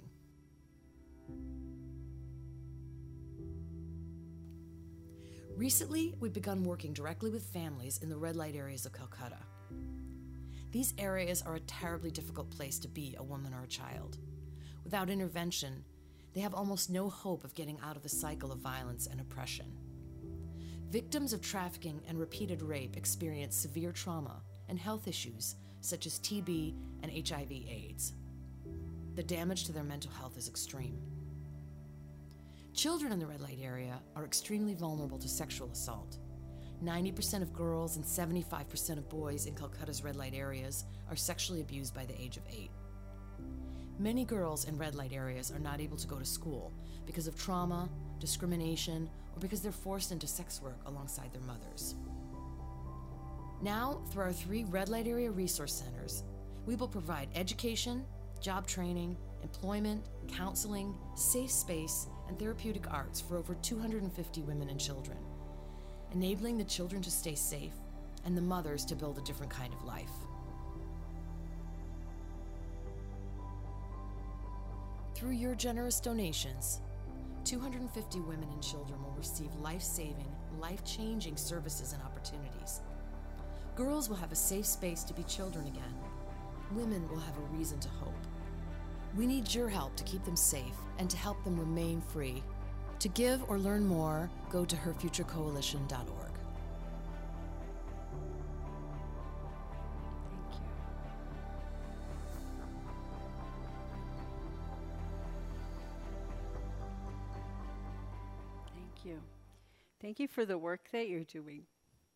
Recently, we've begun working directly with families in the red light areas of Calcutta. These areas are a terribly difficult place to be a woman or a child. Without intervention, they have almost no hope of getting out of the cycle of violence and oppression. Victims of trafficking and repeated rape experience severe trauma and health issues such as TB and HIV/AIDS. The damage to their mental health is extreme. Children in the red light area are extremely vulnerable to sexual assault. 90% of girls and 75% of boys in Calcutta's red light areas are sexually abused by the age of 8. Many girls in red light areas are not able to go to school because of trauma, discrimination, or because they're forced into sex work alongside their mothers. Now, through our 3 red light area resource centers, we will provide education, job training, employment, counseling, safe space, and therapeutic arts for over 250 women and children, enabling the children to stay safe and the mothers to build a different kind of life. Through your generous donations, 250 women and children will receive life-saving, life-changing services and opportunities. Girls will have a safe space to be children again. Women will have a reason to hope. We need your help to keep them safe and to help them remain free. To give or learn more, go to herfuturecoalition.org. Thank you. Thank you for the work that you're doing.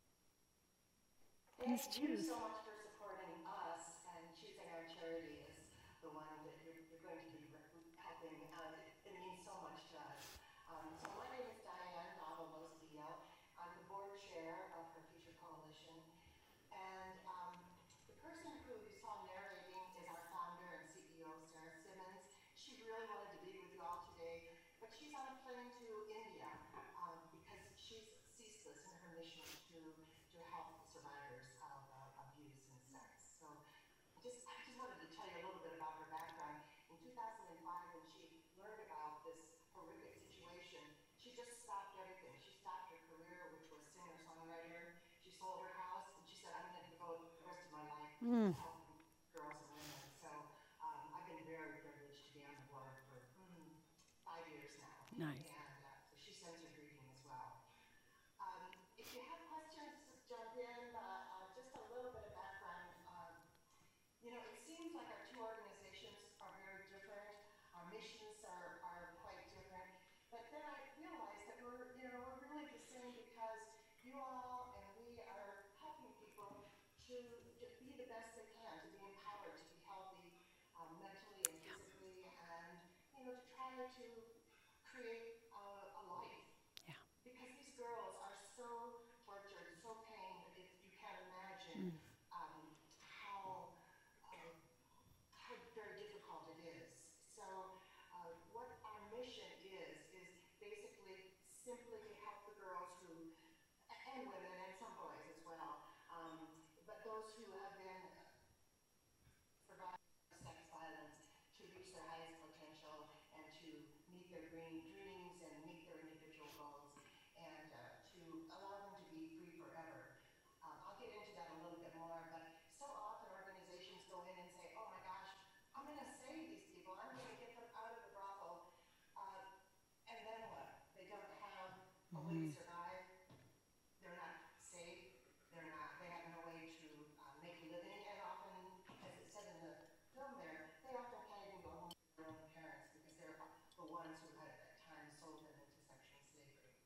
Please choose. Thank you so much for supporting us and choosing our charity as the one that you're going to be helping. It means so much to us. So my name is Diane Davalos-Dio. I'm the board chair of Her Future Coalition. And the person who you saw narrating is our founder and CEO, Sarah Simmons. She really wanted to be with you all today, but she's on a plane to India because she's ceaseless in her mission to help survivors of abuse and sex. So I just wanted to tell you a little bit about her background. In 2005, when she learned about this horrific situation, she just stopped everything. She stopped her career, which was singer-songwriter. She sold her house, and she said, I'm going to devote the rest of my life to helping girls and women. So I've been very privileged to be on the board for 5 years now. Nice. And so she sends her greeting as well. If you have questions, just jump in. Just a little bit of background. You know, it seems like our 2 organizations are very different. Our missions are quite different. But then I realized that we're really the same because you all and we are helping people to be the best they can, to be empowered, to be healthy mentally and physically, and, to try to create a life. Yeah. Because these girls are so tortured, so pained, you can't imagine how very difficult it is. So what our mission is basically simply to help the girls and women and some boys as well, but those who have been survived sex violence to reach their highest potential and to meet their dreams and meet their individual goals and to allow them to be free forever. I'll get into that a little bit more, but so often organizations go in and say, oh my gosh, I'm going to save these people, I'm going to get them out of the brothel, and then what? They don't have a way to survive, they're not safe, they have no way to make a living, and often, as it said in the film there, they often can't even go home to their own parents because they're the ones who had at that time sold them into sexual slavery.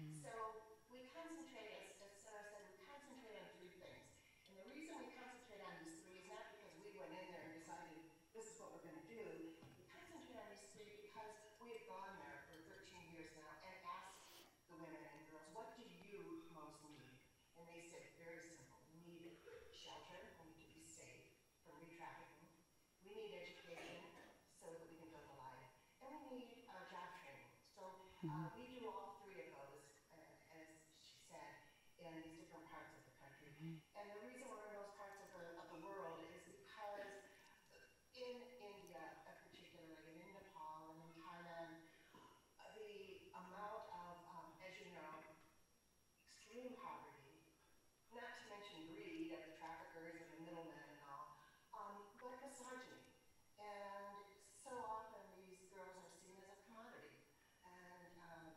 So we concentrate, as Sarah said, we concentrate on three things. And the reason we concentrate on these three is not because we went in there and decided this is what we're going to do. We concentrate on these three because we have gone there for 13 years now and asked the women and girls, what do you most need? And they said, very simple, we need shelter, we need to be safe from re-trafficking. We need education so that we can build a life. And we need job training. So we do all three of those, as she said, in these different parts of the country. And the reason we're in those parts of the world is because in India, particularly, and in Nepal and in Thailand, the amount of, as you know, extreme poverty, not to mention greed of the traffickers and the middlemen and all, but misogyny. And so often these girls are seen as a commodity. And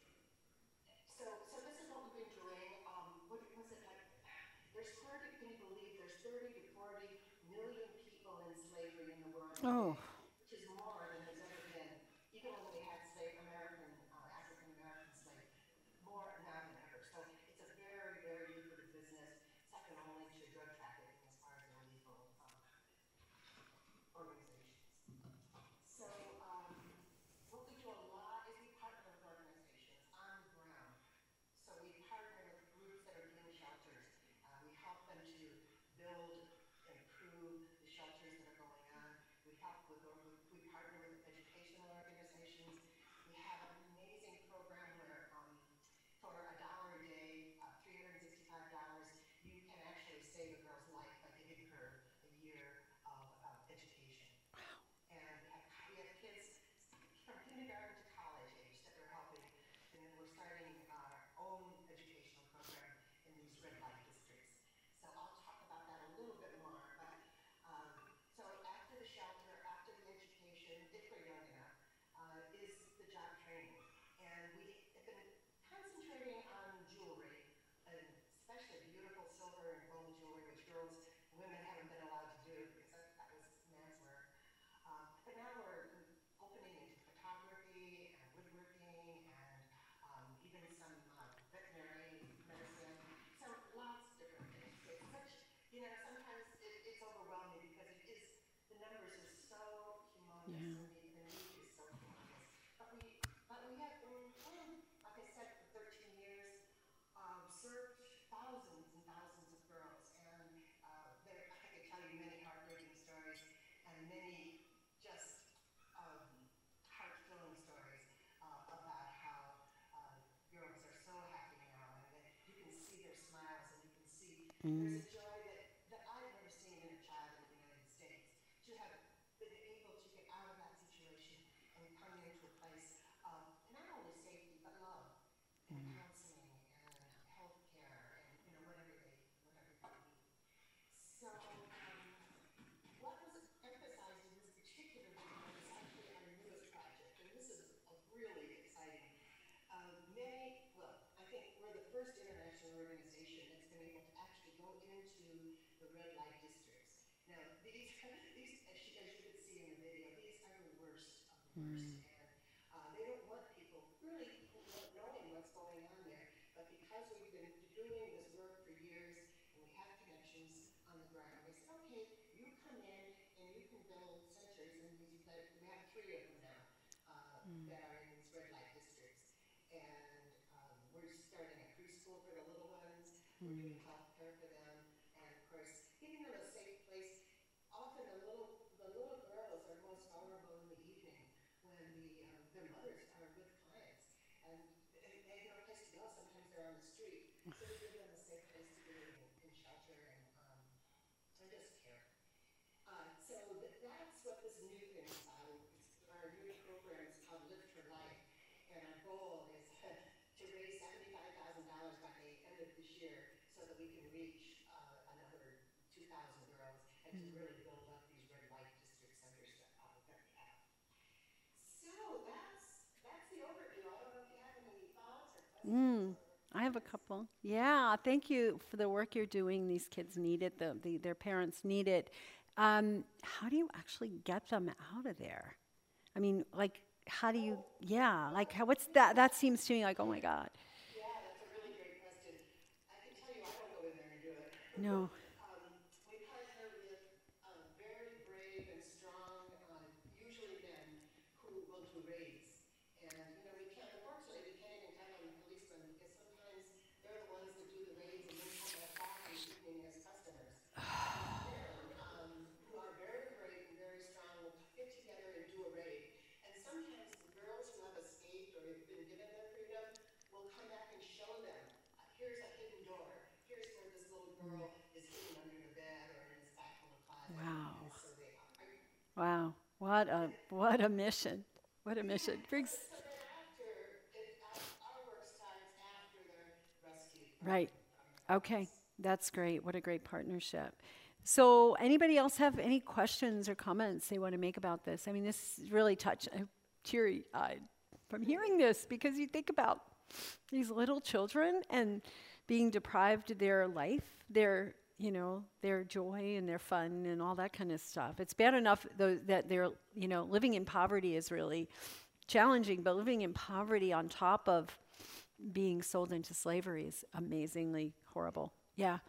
so this is what we've been doing. What was it like? There's hard to believe there's 30 to 40 million people in slavery in the world today, which is more than there's ever been. Even when we had African American slaves, more now than ever. So it's a very, very lucrative business, second only to drug trafficking as far as illegal organizations. So what we do a lot is we partner with organizations on the ground. So we partner with groups that are doing shelters. We help them to build, improve the shelters that are going on. We partner with educational organizations. We have an amazing program where for $1 a day, $365, you can actually save a girl's life by giving her a year of education. And we have kids from kindergarten to college age that we're helping. And then we're starting our own educational program in these red light districts. So I'll talk about that a little bit more. But so after the shelter, after the education, if we're young enough, is the job training. And we have been concentrating on jewelry, and especially beautiful silver and gold jewelry, which women haven't been allowed to do because that was man's work. But now we're opening into photography and woodworking and even some veterinary medicine, lots of different things. It's such, sometimes it's overwhelming because the numbers are so humongous and the need is so humongous. But we have, like I said, for 13 years, served thousands and thousands of girls. And I could tell you many heartbreaking stories and many just heart-filling stories about how girls are so happy now, and that you can see their smiles, and you can see there's a joy that I've never seen in a child in the United States, to have been able to get out of that situation and come into a place of not only safety, but love and counseling and health care and whatever they need. So what was emphasized in this particular video is actually our newest project, and this is really exciting. I think we're the first international organization that's been able to actually go into the red light districts. Now, these as you could see in the video, these are the worst of the worst. And they don't want people really knowing what's going on there. But because we've been doing this work for years and we have connections on the ground, we said, okay, you come in and you can build centers in these. We have 3 of them now that are in these red light districts. And we're starting a preschool for the little ones. We're doing health care for them. And of course, giving them a safe place. Often the little girls are most vulnerable in the evening when their mothers are with clients. And they have no place to go. Sometimes they're on the street. So we give them a safe place to be in shelter and just care. So that's what this new thing is about. Our new program is called Lift Her Life. And our goal is to raise $75,000 by the end of this year so that we can reach another 2,000 girls and to really build up these red light district centers that we have. So that's the overview. I don't know if you have any thoughts or questions. I have a couple. Yeah, thank you for the work you're doing. These kids need it. Their parents need it. How do you actually get them out of there? I mean, like, how do you, what's that? That seems to me like, oh my God. Yeah, No. We partner with very brave and strong, usually men, who will do raids. And, you know, unfortunately, we can't even count on policemen because sometimes they're the ones that do the raids and then come back in the evening as customers. Men, who are very brave and very strong, will get together and do a raid. And sometimes the girls who have escaped or have been given their freedom will come back and show them, here's a hidden door. Here's where this little girl is hidden under the bed or in this back little closet. Wow. And so they Wow. What a mission. What a mission. Brings. So then our work starts after they're rescued. Right. Okay. That's great. What a great partnership. So anybody else have any questions or comments they want to make about this? I mean, this really I'm teary-eyed from hearing this, because you think about these little children and being deprived of their life, their joy and their fun and all that kind of stuff. It's bad enough though that they're, living in poverty is really challenging, but living in poverty on top of being sold into slavery is amazingly horrible. Yeah.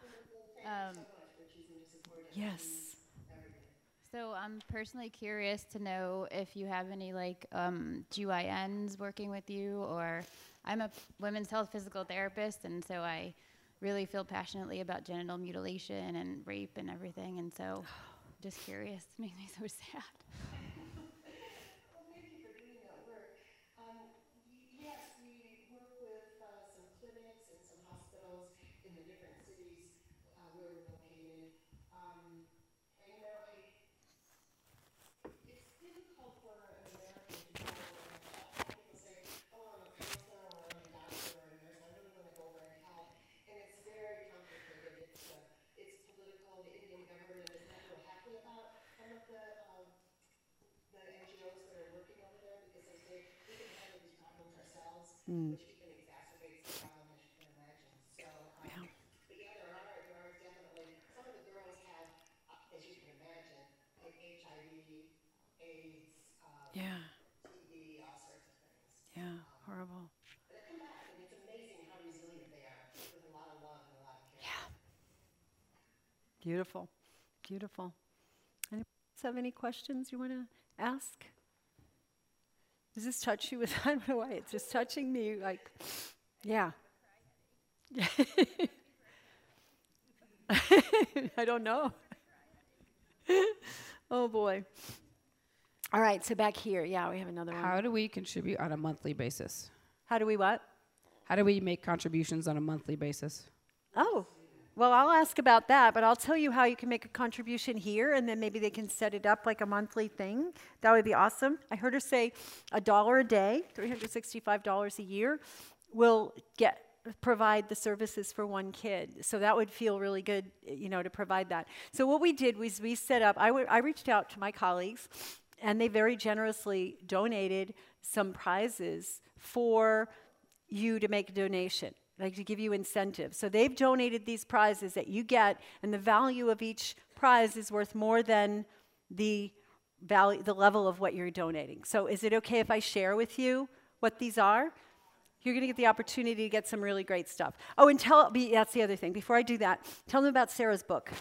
Yes. So I'm personally curious to know if you have any GYNs working with you, or I'm a women's health physical therapist, and so I really feel passionately about genital mutilation and rape and everything, and so just curious. It makes me so sad. Well, thank you for doing that work. Yes, we work with some clinics and some hospitals in the different cities where we're located. It's difficult for an American to go over and help. People say, oh, I'm a counselor, or I'm a doctor, or a nurse, I really want to go over and help. And it's very complicated. It's political. The Indian government is not real happy about some of the NGOs that are working over there, because they say we can handle these problems ourselves, which even exacerbates the problem, as you can imagine. So, but yeah, there are definitely, some of the girls have, as you can imagine, like HIV, AIDS, Yeah. TB, all sorts of things. Yeah. Horrible. But they come back, and it's amazing how resilient they are, with a lot of love and a lot of care. Yeah. Beautiful. Beautiful. Anybody else have any questions you want to ask? Does this touch you? I don't know why. It's just touching me. Yeah. I don't know. Oh, boy. All right, so back here. Yeah, we have another one. How do we contribute on a monthly basis? How do we what? How do we make contributions on a monthly basis? Oh, well, I'll ask about that, but I'll tell you how you can make a contribution here, and then maybe they can set it up like a monthly thing. That would be awesome. I heard her say $1 a day, $365 a year, will provide the services for one kid. So that would feel really good, to provide that. So what we did was we set up, I reached out to my colleagues, and they very generously donated some prizes for you to make a donation, like to give you incentives. So they've donated these prizes that you get, and the value of each prize is worth more than the level of what you're donating. So is it okay if I share with you what these are? You're going to get the opportunity to get some really great stuff. Oh, and that's the other thing. Before I do that, tell them about Sarah's book.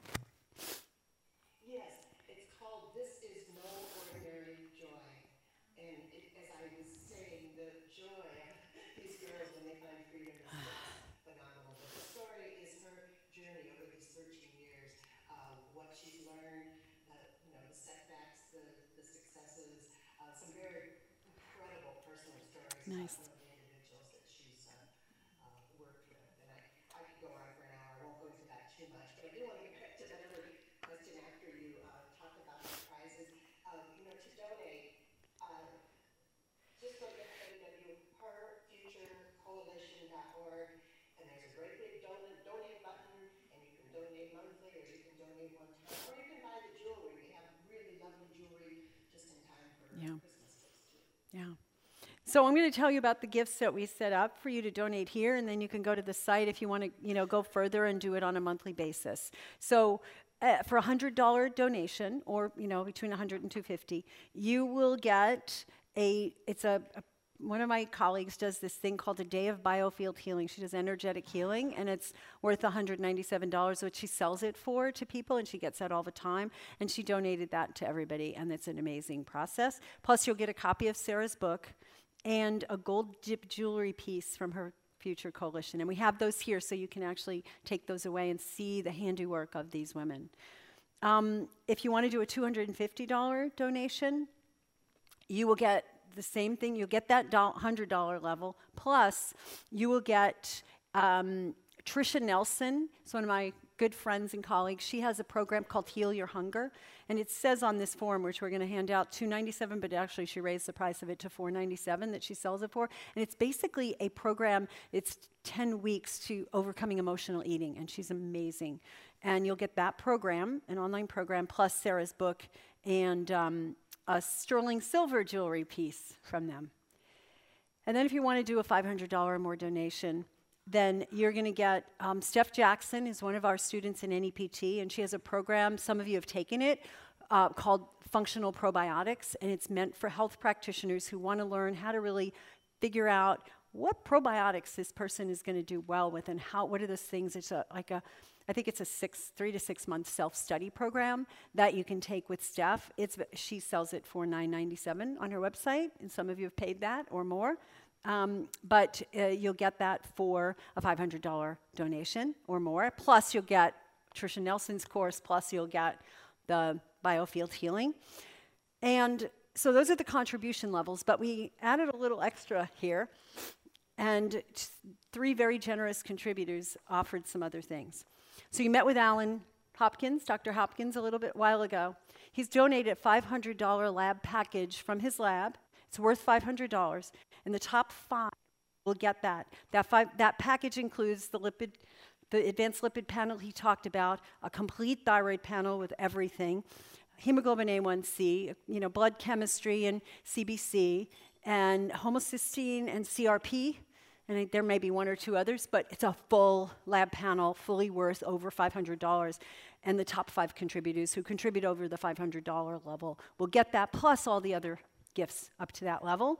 Yes, it's called This Is No Ordinary Joy. And as I was saying, the joy of these girls when they find freedom is phenomenal. But the story is her journey over these 13 years, what she's learned, the setbacks, the successes, some very incredible personal stories. Nice. Herfuturecoalition.org, and there's a great big donate button, and you can donate monthly, or you can donate one time, or you can buy the jewelry. We have really lovely jewelry just in time for Christmas gifts too. Yeah. So I'm going to tell you about the gifts that we set up for you to donate here, and then you can go to the site if you want to, go further and do it on a monthly basis. So for a $100 donation, or between $100 and $250, you will get one of my colleagues does this thing called a Day of Biofield Healing. She does energetic healing, and it's worth $197, which she sells it for to people, and she gets that all the time. And she donated that to everybody, and it's an amazing process. Plus, you'll get a copy of Sarah's book and a gold dip jewelry piece from her Future Coalition. And we have those here, so you can actually take those away and see the handiwork of these women. If you want to do a $250 donation, you will get the same thing. You'll get that $100 level, plus you will get Tricia Nelson. It's one of my good friends and colleagues. She has a program called Heal Your Hunger, and it says on this form, which we're going to hand out, $297, but actually she raised the price of it to $497 that she sells it for. And it's basically a program. It's 10 weeks to overcoming emotional eating, and she's amazing. And you'll get that program, an online program, plus Sarah's book and a sterling silver jewelry piece from them. And then if you want to do a $500 or more donation, then you're going to get Steph Jackson is one of our students in NEPT, and she has a program, some of you have taken it, called Functional Probiotics, and it's meant for health practitioners who want to learn how to really figure out what probiotics this person is going to do well with, and what are those things. It's I think it's a 3 to 6 month self-study program that you can take with Steph. She sells it for $997 on her website, and some of you have paid that or more. But you'll get that for a $500 donation or more. Plus, you'll get Tricia Nelson's course. Plus, you'll get the Biofield Healing. And so those are the contribution levels. But we added a little extra here. And 3 very generous contributors offered some other things. So you met with Alan Hopkins, Dr. Hopkins, a little bit while ago. He's donated a $500 lab package from his lab. It's worth $500. And the top 5 will get that. That package includes the advanced lipid panel he talked about, a complete thyroid panel with everything, hemoglobin A1C, blood chemistry and CBC, and homocysteine and CRP. And there may be 1 or 2 others, but it's a full lab panel, fully worth over $500. And the top 5 contributors who contribute over the $500 level will get that, plus all the other gifts up to that level.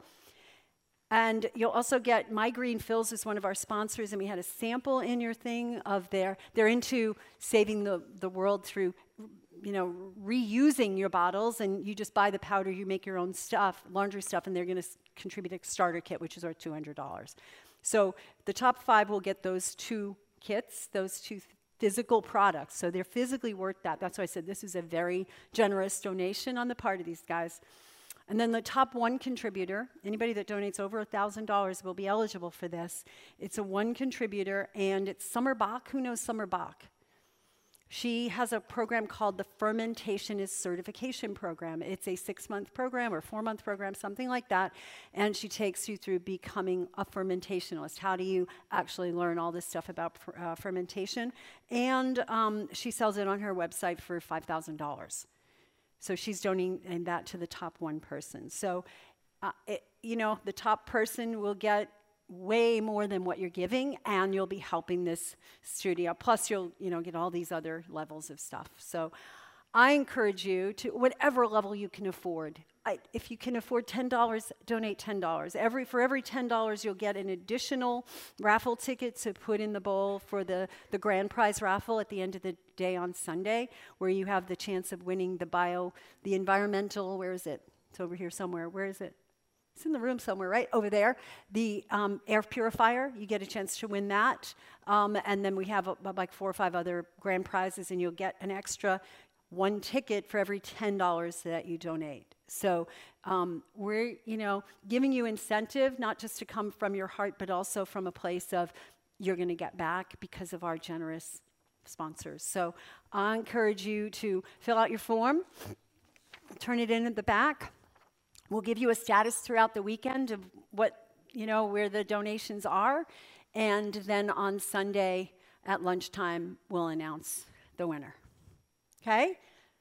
And you'll also get My Green Fills is one of our sponsors, and we had a sample in your thing of they're into saving the world through reusing your bottles, and you just buy the powder, you make your own stuff, laundry stuff, and they're going to contribute a starter kit, which is worth $200. So the top 5 will get those 2 kits, those 2 physical products. So they're physically worth that. That's why I said this is a very generous donation on the part of these guys. And then the top 1 contributor, anybody that donates over $1,000 will be eligible for this. It's a 1 contributor, and it's Summer Bach. Who knows Summer Bach? She has a program called the Fermentationist Certification Program. It's a 6-month program or 4-month program, something like that, and she takes you through becoming a fermentationalist. How do you actually learn all this stuff about fermentation? And she sells it on her website for $5,000. So she's donating that to the top 1 person. So, the top person will get way more than what you're giving, and you'll be helping this studio. Plus, you'll get all these other levels of stuff. So I encourage you to, whatever level you can afford. If you can afford $10, donate $10. For every $10, you'll get an additional raffle ticket to put in the bowl for the grand prize raffle at the end of the day on Sunday, where you have the chance of winning the environmental, where is it? It's over here somewhere. Where is it? It's in the room somewhere, right over there. The air purifier, you get a chance to win that. And then we have like 4 or 5 other grand prizes, and you'll get an extra 1 ticket for every $10 that you donate. So we're, giving you incentive, not just to come from your heart, but also from a place of you're going to get back because of our generous sponsors. So I encourage you to fill out your form, turn it in at the back. We'll give you a status throughout the weekend of what, where the donations are. And then on Sunday at lunchtime, we'll announce the winner. Okay?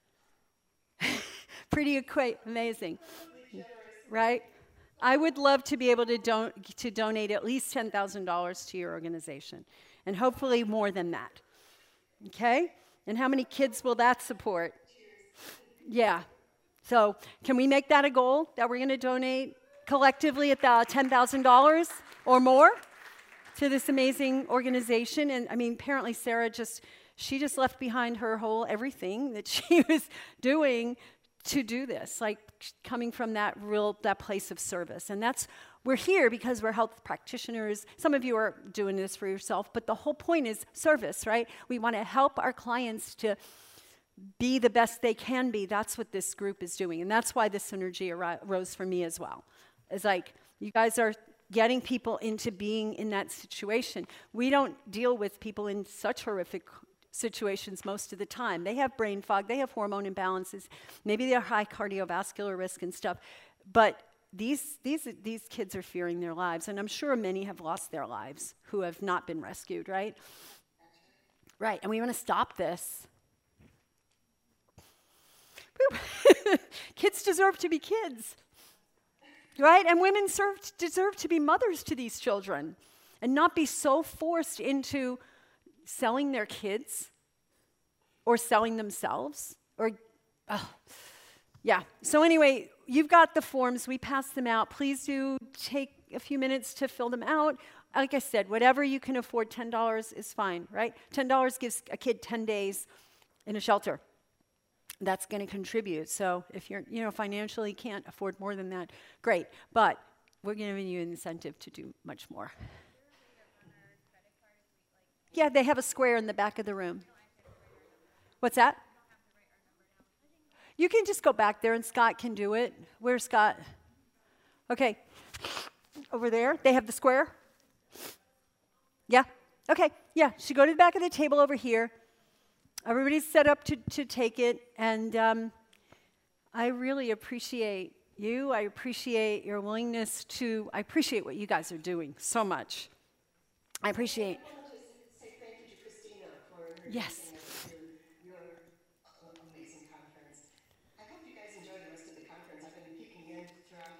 Pretty amazing, right? I would love to be able to donate at least $10,000 to your organization, and hopefully more than that. Okay? And how many kids will that support? Yeah. So can we make that a goal, that we're going to donate collectively at the $10,000 or more to this amazing organization. And I mean, apparently Sarah she just left behind her whole everything that she was doing to do this, like coming from that place of service. And we're here because we're health practitioners. Some of you are doing this for yourself, but the whole point is service, right? We want to help our clients to be the best they can be. That's what this group is doing. And that's why this synergy arose for me as well. It's like, you guys are getting people into being in that situation. We don't deal with people in such horrific situations most of the time. They have brain fog, they have hormone imbalances, maybe they're high cardiovascular risk and stuff, but these kids are fearing their lives, and I'm sure many have lost their lives who have not been rescued, right? Right, and we want to stop this. Kids deserve to be kids, right? And women deserve to be mothers to these children and not be so forced into selling their kids or selling themselves or, yeah. So anyway, you've got the forms. We pass them out. Please do take a few minutes to fill them out. Like I said, whatever you can afford, $10 is fine, right? $10 gives a kid 10 days in a shelter. That's going to contribute. So if you're, financially can't afford more than that, great. But we're giving you an incentive to do much more. Yeah, they have a square in the back of the room. What's that? You can just go back there and Scott can do it. Where's Scott? Okay. Over there. They have the square? Yeah? Okay. Yeah. So go to the back of the table over here. Everybody's set up to take it. And I really appreciate you. I appreciate your willingness I appreciate what you guys are doing so much. I appreciate. Yes. Your amazing conference. I hope you guys enjoy the rest of the conference. I've been peeking in throughout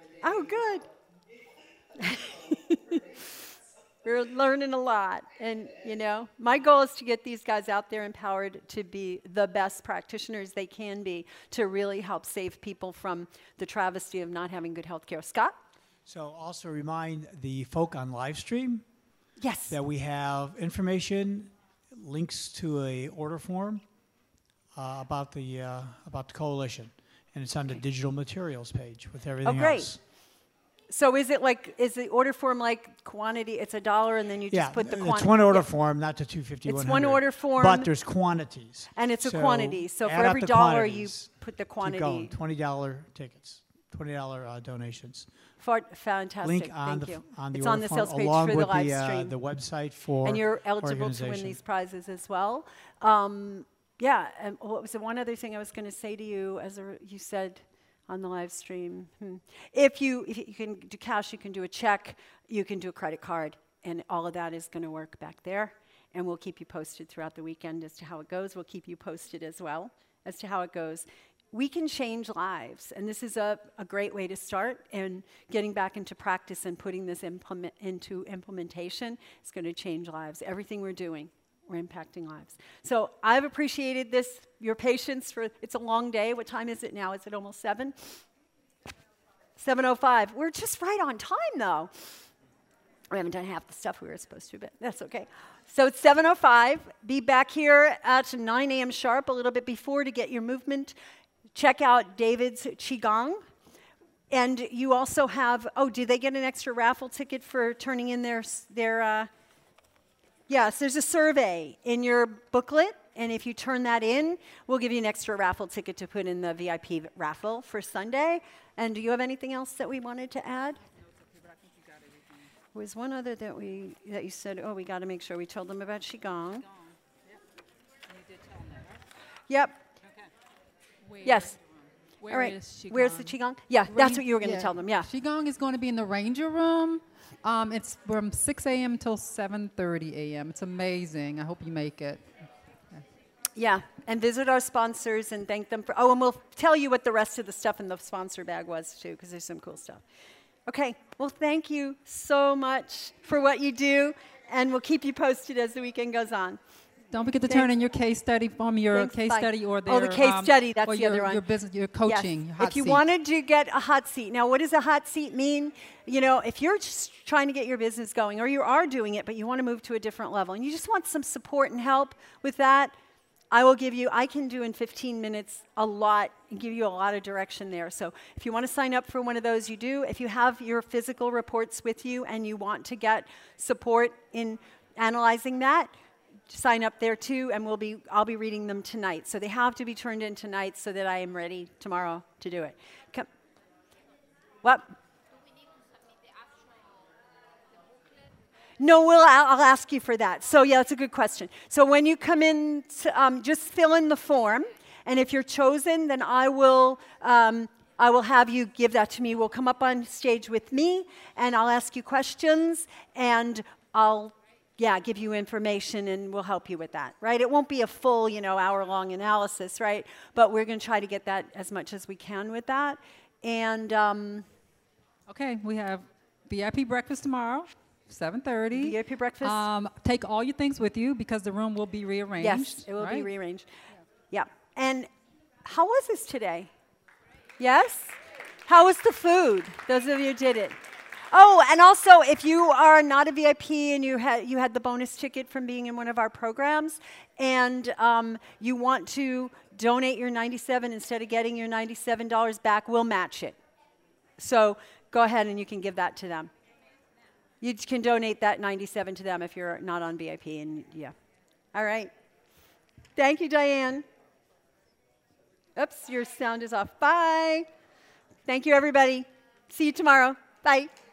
the day. Oh, good. We're learning a lot. And, my goal is to get these guys out there empowered to be the best practitioners they can be to really help save people from the travesty of not having good health care. Scott? So also remind the folk on live stream yes, that we have information, links to a order form about the coalition, and it's on the digital materials page with everything else. So is the order form like quantity? It's $1, and then you just put the quantity. It's one order form, not the 250. It's one order form, but there's quantities, and it's a quantity. So for every dollar, you put the quantity. Keep going. $20 tickets, $20 donations. Fantastic. Link on Thank you. On the it's order on the form, sales page along for with the live stream. The website for and you're eligible to win these prizes as well. Yeah. And what was the one other thing I was going to say to you? You said on the live stream, if you can do cash, you can do a check, you can do a credit card, and all of that is going to work back there. And we'll keep you posted throughout the weekend as to how it goes. We'll keep you posted as well as to how it goes. We can change lives, and this is a great way to start, and getting back into practice and putting this into implementation is going to change lives. Everything we're doing, we're impacting lives. So I've appreciated this, your patience it's a long day. What time is it now? Is it almost 7? 7:05. We're just right on time, though. We haven't done half the stuff we were supposed to, but that's okay. So it's 7:05. Be back here at 9 a.m. sharp, a little bit before, to get your movement. Check out David's Qigong. And you also have, do they get an extra raffle ticket for turning in yes, there's a survey in your booklet. And if you turn that in, we'll give you an extra raffle ticket to put in the VIP raffle for Sunday. And do you have anything else that we wanted to add? No, it's okay, but I think you got everything. There was one other that you said, we got to make sure we told them about Qigong. Yep. You did tell them that, right? Yep. Yes. Where is Qigong? Where's the Qigong? Yeah, that's what you were going to tell them, yeah. Qigong is going to be in the Ranger Room. It's from 6 a.m. till 7:30 a.m. It's amazing. I hope you make it. Yeah, and visit our sponsors and thank them for, and we'll tell you what the rest of the stuff in the sponsor bag was, too, because there's some cool stuff. Okay, well, thank you so much for what you do, and we'll keep you posted as the weekend goes on. Don't forget to turn in your case study from your Thanks, case bye. study or their, Oh, the case study, that's or the your, other one. your business, your coaching, Yes. your hot If you seat. wanted to get a hot seat. Now, what does a hot seat mean? You know, if you're just trying to get your business going, or you are doing it, but you want to move to a different level, and you just want some support and help with that, I can do in 15 minutes a lot and give you a lot of direction there. So if you want to sign up for one of those, you do. If you have your physical reports with you and you want to get support in analyzing that, sign up there too, and I'll be reading them tonight. So they have to be turned in tonight so that I am ready tomorrow to do it. What? No, I'll ask you for that. So yeah, that's a good question. So when you come in, just fill in the form, and if you're chosen, then I will have you give that to me. We'll come up on stage with me, and I'll ask you questions, and I'll give you information, and we'll help you with that, right? It won't be a full, hour-long analysis, right? But we're going to try to get that as much as we can with that. And okay, we have VIP breakfast tomorrow. 7:30. VIP breakfast. Take all your things with you because the room will be rearranged. Yes, it will be rearranged. Yeah. And how was this today? Yes? How was the food? Those of you who did it. Oh, and also, if you are not a VIP and you had the bonus ticket from being in one of our programs, and you want to donate your $97 instead of getting your $97 back, we'll match it. So go ahead and you can give that to them. You can donate that $97 to them if you're not on VIP, and yeah. All right. Thank you, Diane. Oops, your sound is off. Bye. Thank you, everybody. See you tomorrow. Bye.